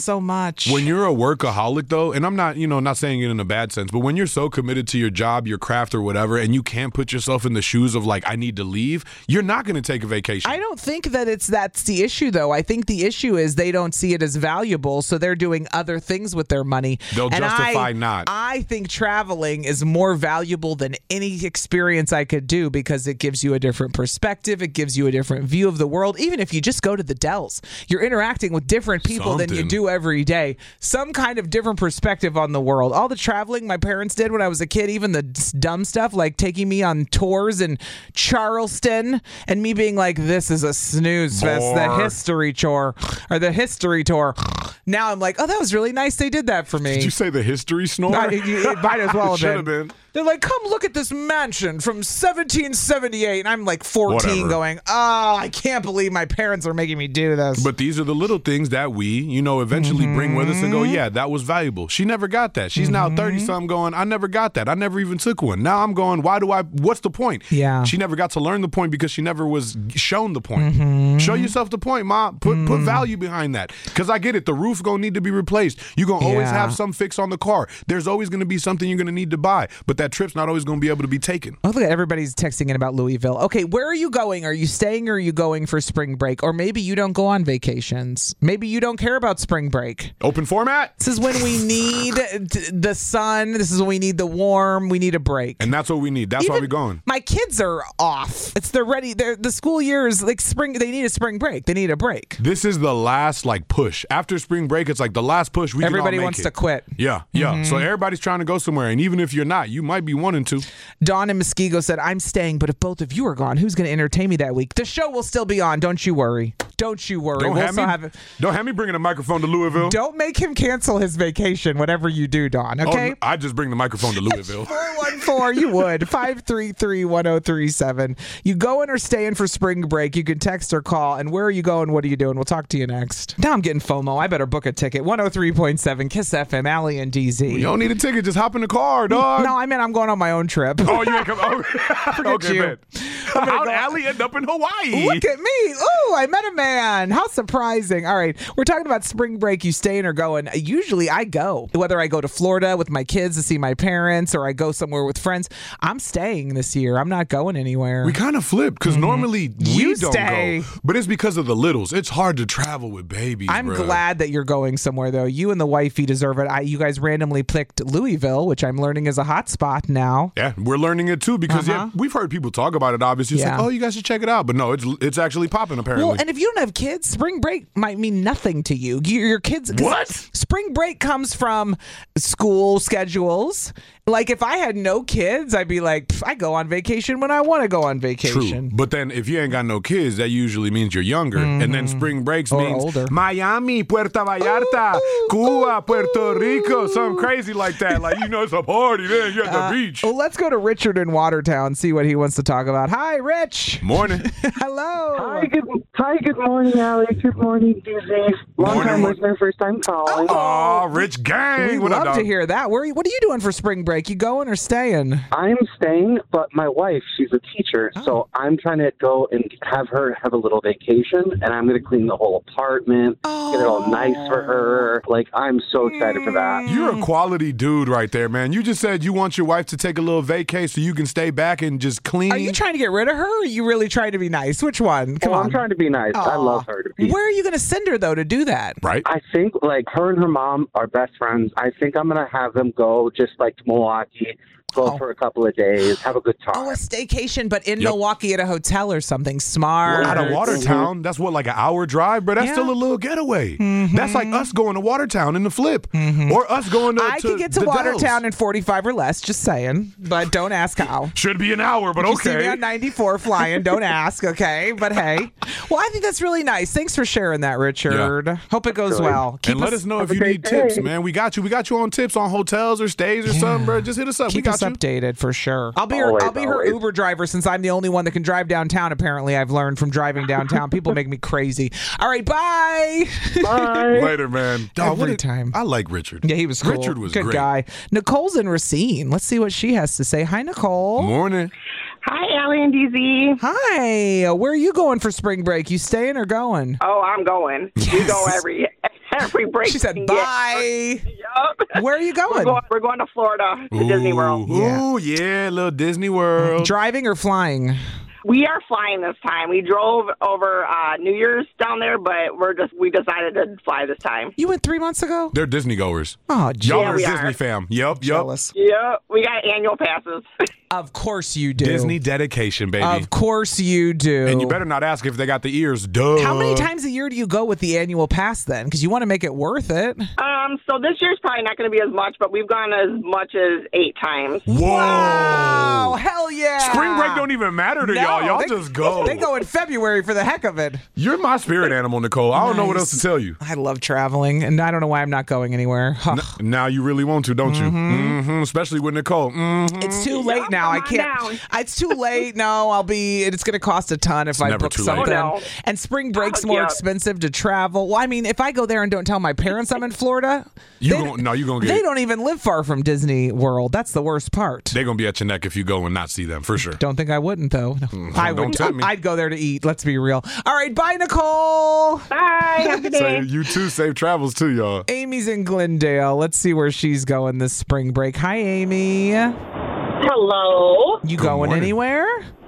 much. When you're a workaholic, though, and I'm not, you know, not saying it in a bad sense, but when you're so committed to your job, your craft, or whatever, and you can't put yourself in the shoes of like, I need to leave, you're not going to take a vacation. I don't think that it's that's the issue, though. I think the issue is they don't see it as valuable, so they're doing other things with their money. They'll and justify I, not. I think traveling is more valuable than any experience I could do because it gives you a different perspective. It gives you a different view of the world. Even if you just go to the Dells, you're interacting with different people Something. than you do every day. Some kind of different perspective on the world. All the traveling my parents did when I was a kid, even the dumb stuff like taking me on tours in Charleston and me being like, this is a snooze fest, the history chore or the history tour. Now I'm like, oh, that was really nice. They did that for me. Did you say the history snore? No, it, it might as well have Should been. have been. They're like, come look at this mansion from seventeen seventy-eight. And I'm like fourteen Whatever. going, oh, I can't believe my parents are making me do this. But these are the little things that we, you know, eventually mm-hmm. bring with us and go, yeah, that was valuable. She never got that. She's mm-hmm. now thirty-something going, I never got that. I never even took one. Now I'm going, why do I, what's the point? Yeah. She never got to learn the point because she never was shown the point. Mm-hmm. Show yourself the point, Ma. Put mm-hmm. put value behind that. Because I get it. The roof going to need to be replaced. You're going to always Yeah. have some fix on the car. There's always going to be something you're going to need to buy. But that trip's not always going to be able to be taken. Oh, look at everybody's texting in about Louisville. Okay, where are you going? Are you staying or are you going for spring break? Or maybe you don't go on vacations. Maybe you don't care about spring break. Open format? This is when we need the sun. This is when we need the warm. We need a break. And that's what we need. That's Even why we're going. My kids are off. It's they're ready. They're, the school year is like spring. They need a spring break. They need a break. This is the last like push. After spring break, it's like the last push. We Everybody can all make wants it. to quit. Yeah, yeah. Mhm. So everybody's trying to go somewhere. And even if you're not, you might be wanting to. Dawn in Muskego said, I'm staying, but if both of you are gone, who's going to entertain me that week? The show will still be on. Don't you worry. Don't you worry. Don't, we'll have me, have it. don't have me bringing a microphone to Louisville. Don't make him cancel his vacation, whatever you do, Dawn, okay? Oh, I just bring the microphone to Louisville. four one four, you would. five three three, one oh three seven. You going or staying for spring break? You can text or call. And where are you going? What are you doing? We'll talk to you next. Now I'm getting FOMO. I better book a ticket. one oh three point seven Kiss F M, Allie and D Z. You don't need a ticket. Just hop in the car, dog. No, I mean, I'm going on my own trip. Oh, you ain't come. Oh. Forget okay, you. man. How'd Allie end up in Hawaii? Look at me. Ooh, I met a man. How surprising. All right. We're talking about spring break. You staying or going? Usually I go. Whether I go to Florida with my kids to see my parents or I go somewhere with friends, I'm staying this year. I'm not going anywhere. We kind of flip because mm-hmm. normally we you don't stay. go. But it's because of the littles. It's hard to travel with babies. I'm bro. glad that you're going somewhere, though. You and the wifey deserve it. I, you guys randomly picked Louisville, which I'm learning is a hot spot now. Yeah, we're learning it, too, because Uh-huh. yeah, we've heard people talk about it, obviously. It's Yeah. like, oh, you guys should check it out. But no, it's it's actually popping, apparently. Well, and if you don't have kids, spring break might mean nothing to you. Your, your kids. What? Spring break comes from school schedules. Like, if I had no kids, I'd be like, I go on vacation when I want to go on vacation. True. But then if you ain't got no kids, that usually means you're younger. Mm-hmm. And then spring breaks or means older. Miami, Puerto Vallarta, ooh, Cuba, ooh, Puerto Rico, something crazy like that. Like, you know, it's a party there. You're at the uh, beach. Well, let's go to Richard in Watertown, see what he wants to talk about. Hi, Rich. Morning. Hello. Hi, good, hi, good morning, Allie. Good morning, D Z. Long time listener, first time calling. Oh, Rich gang. We what love up, to hear that. Where are you, what are you doing for spring break? You going or staying? I'm staying, but my wife, she's a teacher, oh. so I'm trying to go and have her have a little vacation, and I'm going to clean the whole apartment, oh. get it all nice for her. Like, I'm so excited for that. You're a quality dude right there, man. You just said you want your wife to take a little vacay so you can stay back and just clean. Are you trying to get rid of her, or are you really trying to be nice? Which one? Come well, on. I'm trying to be nice. Aww. I love her to be. Where are you going to send her, though, to do that? Right. I think, like, her and her mom are best friends. I think I'm going to have them go just, like, to Milwaukee, go Oh. for a couple of days, have a good time. Oh, a staycation, but in Yep. Milwaukee at a hotel or something. Smart. Out of Watertown, that's what, like an hour drive, but that's Yeah. still a little getaway. Mm-hmm. That's like us going to Watertown in the flip, Mm-hmm. or us going to. I to could get to the Watertown Dells. in forty-five or less, just saying. But don't ask how. Should be an hour, but If you see me okay. on ninety-four flying, don't ask, okay? But hey. Well, I think that's really nice. Thanks for sharing that, Richard. Yeah. Hope it goes well. Keep and let us know if a you great need tips, day. man. We got you. We got you on tips on hotels or stays or something, bro. Just hit us up. Keep we got us you. updated for sure. I'll be her, Always, I'll be her always. Uber driver since I'm the only one that can drive downtown. Apparently, I've learned from driving downtown. People make me crazy. All right, bye. Bye. Later, man. Dog, what Every a- time. I like Richard. Yeah, he was cool. Richard was good great. guy. Nicole's in Racine. Let's see what she has to say. Hi, Nicole. Morning. Hi, Allie and D Z. Hi. Where are you going for spring break? You staying or going? Oh, I'm going. We go every every break. She said, we can bye. get. Yup. Where are you going? We're going, we're going to Florida, to Ooh, Disney World. Ooh, yeah, little Disney World. Driving or flying? We are flying this time. We drove over uh, New Year's down there, but we're just we decided to fly this time. You went three months ago? They're Disney goers. Oh, Y'all yeah, are we Disney are. fam. Yep, yep. Jealous. Yeah, we got annual passes. Of course you do. Disney dedication, baby. Of course you do. And you better not ask if they got the ears. Duh. How many times a year do you go with the annual pass then? Because you want to make it worth it. Um, so this year's probably not going to be as much, but we've gone as much as eight times. Whoa. Wow, hell yeah. Spring break don't even matter to No, y'all. Y'all they- just go. They go in February for the heck of it. You're my spirit animal, Nicole. I don't know what else to tell you. I love traveling, and I don't know why I'm not going anywhere. N- now you really want to, don't you? Mhm. Mm-hmm. Especially with Nicole. Mm-hmm. It's too late now. I can't. It's too late. No, I'll be. It's going to cost a ton if It's I never book too late. something. Oh, no. And spring break's Oh, more yeah. expensive to travel. Well, I mean, if I go there and don't tell my parents I'm in Florida, You they, gon- no, you gonna get. they don't even live far from Disney World. That's the worst part. They're gonna be at your neck if you go and not see them for sure. Don't think I wouldn't though. No. Mm, I don't would. tempt me. I'd go there to eat. Let's be real. All right, bye, Nicole. Bye. Have a good So day. you too. Safe travels too, y'all. Amy's in Glendale. Let's see where she's going this spring break. Hi, Amy. Hello. You Good going morning. anywhere?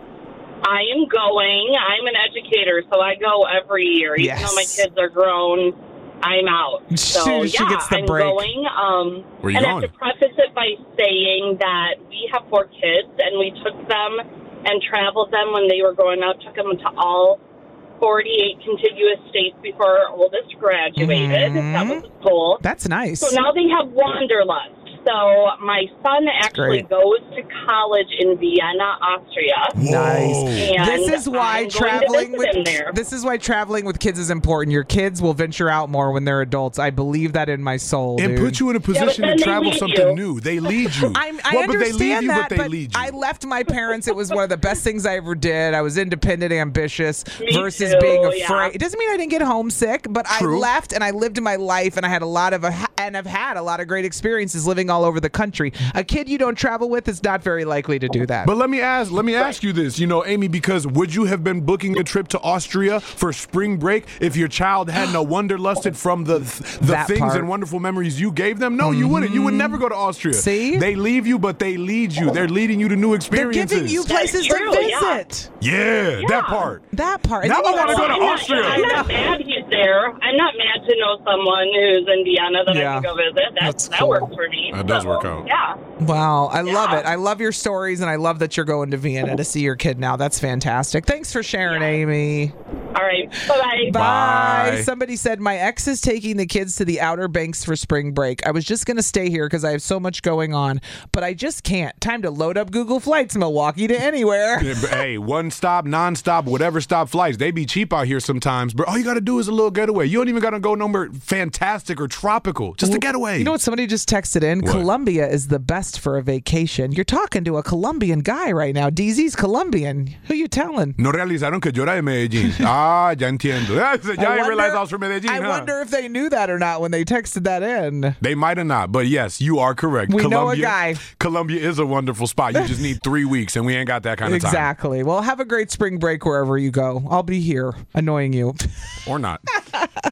I am going. I'm an educator, so I go every year. Even Yes. though my kids are grown, I'm out. So, She yeah, gets the I'm break. going. Um, Where you and going? I have to preface it by saying that we have four kids, and we took them and traveled them when they were growing up, took them to all forty-eight contiguous states before our oldest graduated. Mhm. That was the goal. That's nice. So now they have Wanderlust. So my son actually great. goes to college in Vienna, Austria. Nice. And This is why I'm going to traveling visit with him there. this is why traveling with kids is important. Your kids will venture out more when they're adults. I believe that in my soul. And dude. put you in a position then to they travel lead something you. new. They lead you. I'm, I well, but they understand leave you, that, but they lead you. I left my parents. It was one of the best things I ever did. I was independent, ambitious, Me versus too, being yeah. afraid. It doesn't mean I didn't get homesick, but True. I left and I lived my life, and I had a lot of a, and I've had a lot of great experiences living all over the country. A kid you don't travel with is not very likely to do that. But let me ask, let me ask you this, you know, Amy, because would you have been booking a trip to Austria for spring break if your child had no wanderlusted from the the That things part. and wonderful memories you gave them? No, you wouldn't. You would never go to Austria. See? They leave you, but they lead you. They're leading you to new They're experiences. giving you places true, to yeah. visit. yeah, that part. That part. And Now then I you wanna got- go to I'm not- Austria. I'm not mad he's there. I'm not mad to know someone who's in Vienna that Yeah. I can go visit. That, That's that cool. works for me. That does So, work out. Yeah. Wow, I love Yeah. it. I love your stories, and I love that you're going to Vienna to see your kid now. That's fantastic. Thanks for sharing, Yeah. Amy. All right. Bye-bye. Bye. Bye. Somebody said, my ex is taking the kids to the Outer Banks for spring break. I was just going to stay here because I have so much going on, but I just can't. Time to load up Google Flights, Milwaukee to anywhere. Yeah, but hey, one stop, non-stop, whatever stop flights. They be cheap out here sometimes, but all you got to do is a little getaway. You don't even got to go nowhere fantastic or tropical. Just a getaway. You know what? Somebody just texted in. What? Colombia is the best for a vacation. You're talking to a Colombian guy right now. D Z's Colombian. Who you telling? No realizaron que yo era de Medellín. Ah, ya entiendo. Ya I didn't wonder- realize I was from Medellín. I huh? wonder if they knew that or not when they texted that in. They might have not, but yes, you are correct. We know a Colombia, guy. Colombia is a wonderful spot. You just need three weeks, and we ain't got that kind of time. Exactly. Well, have a great spring break wherever you go. I'll be here annoying you. Or not.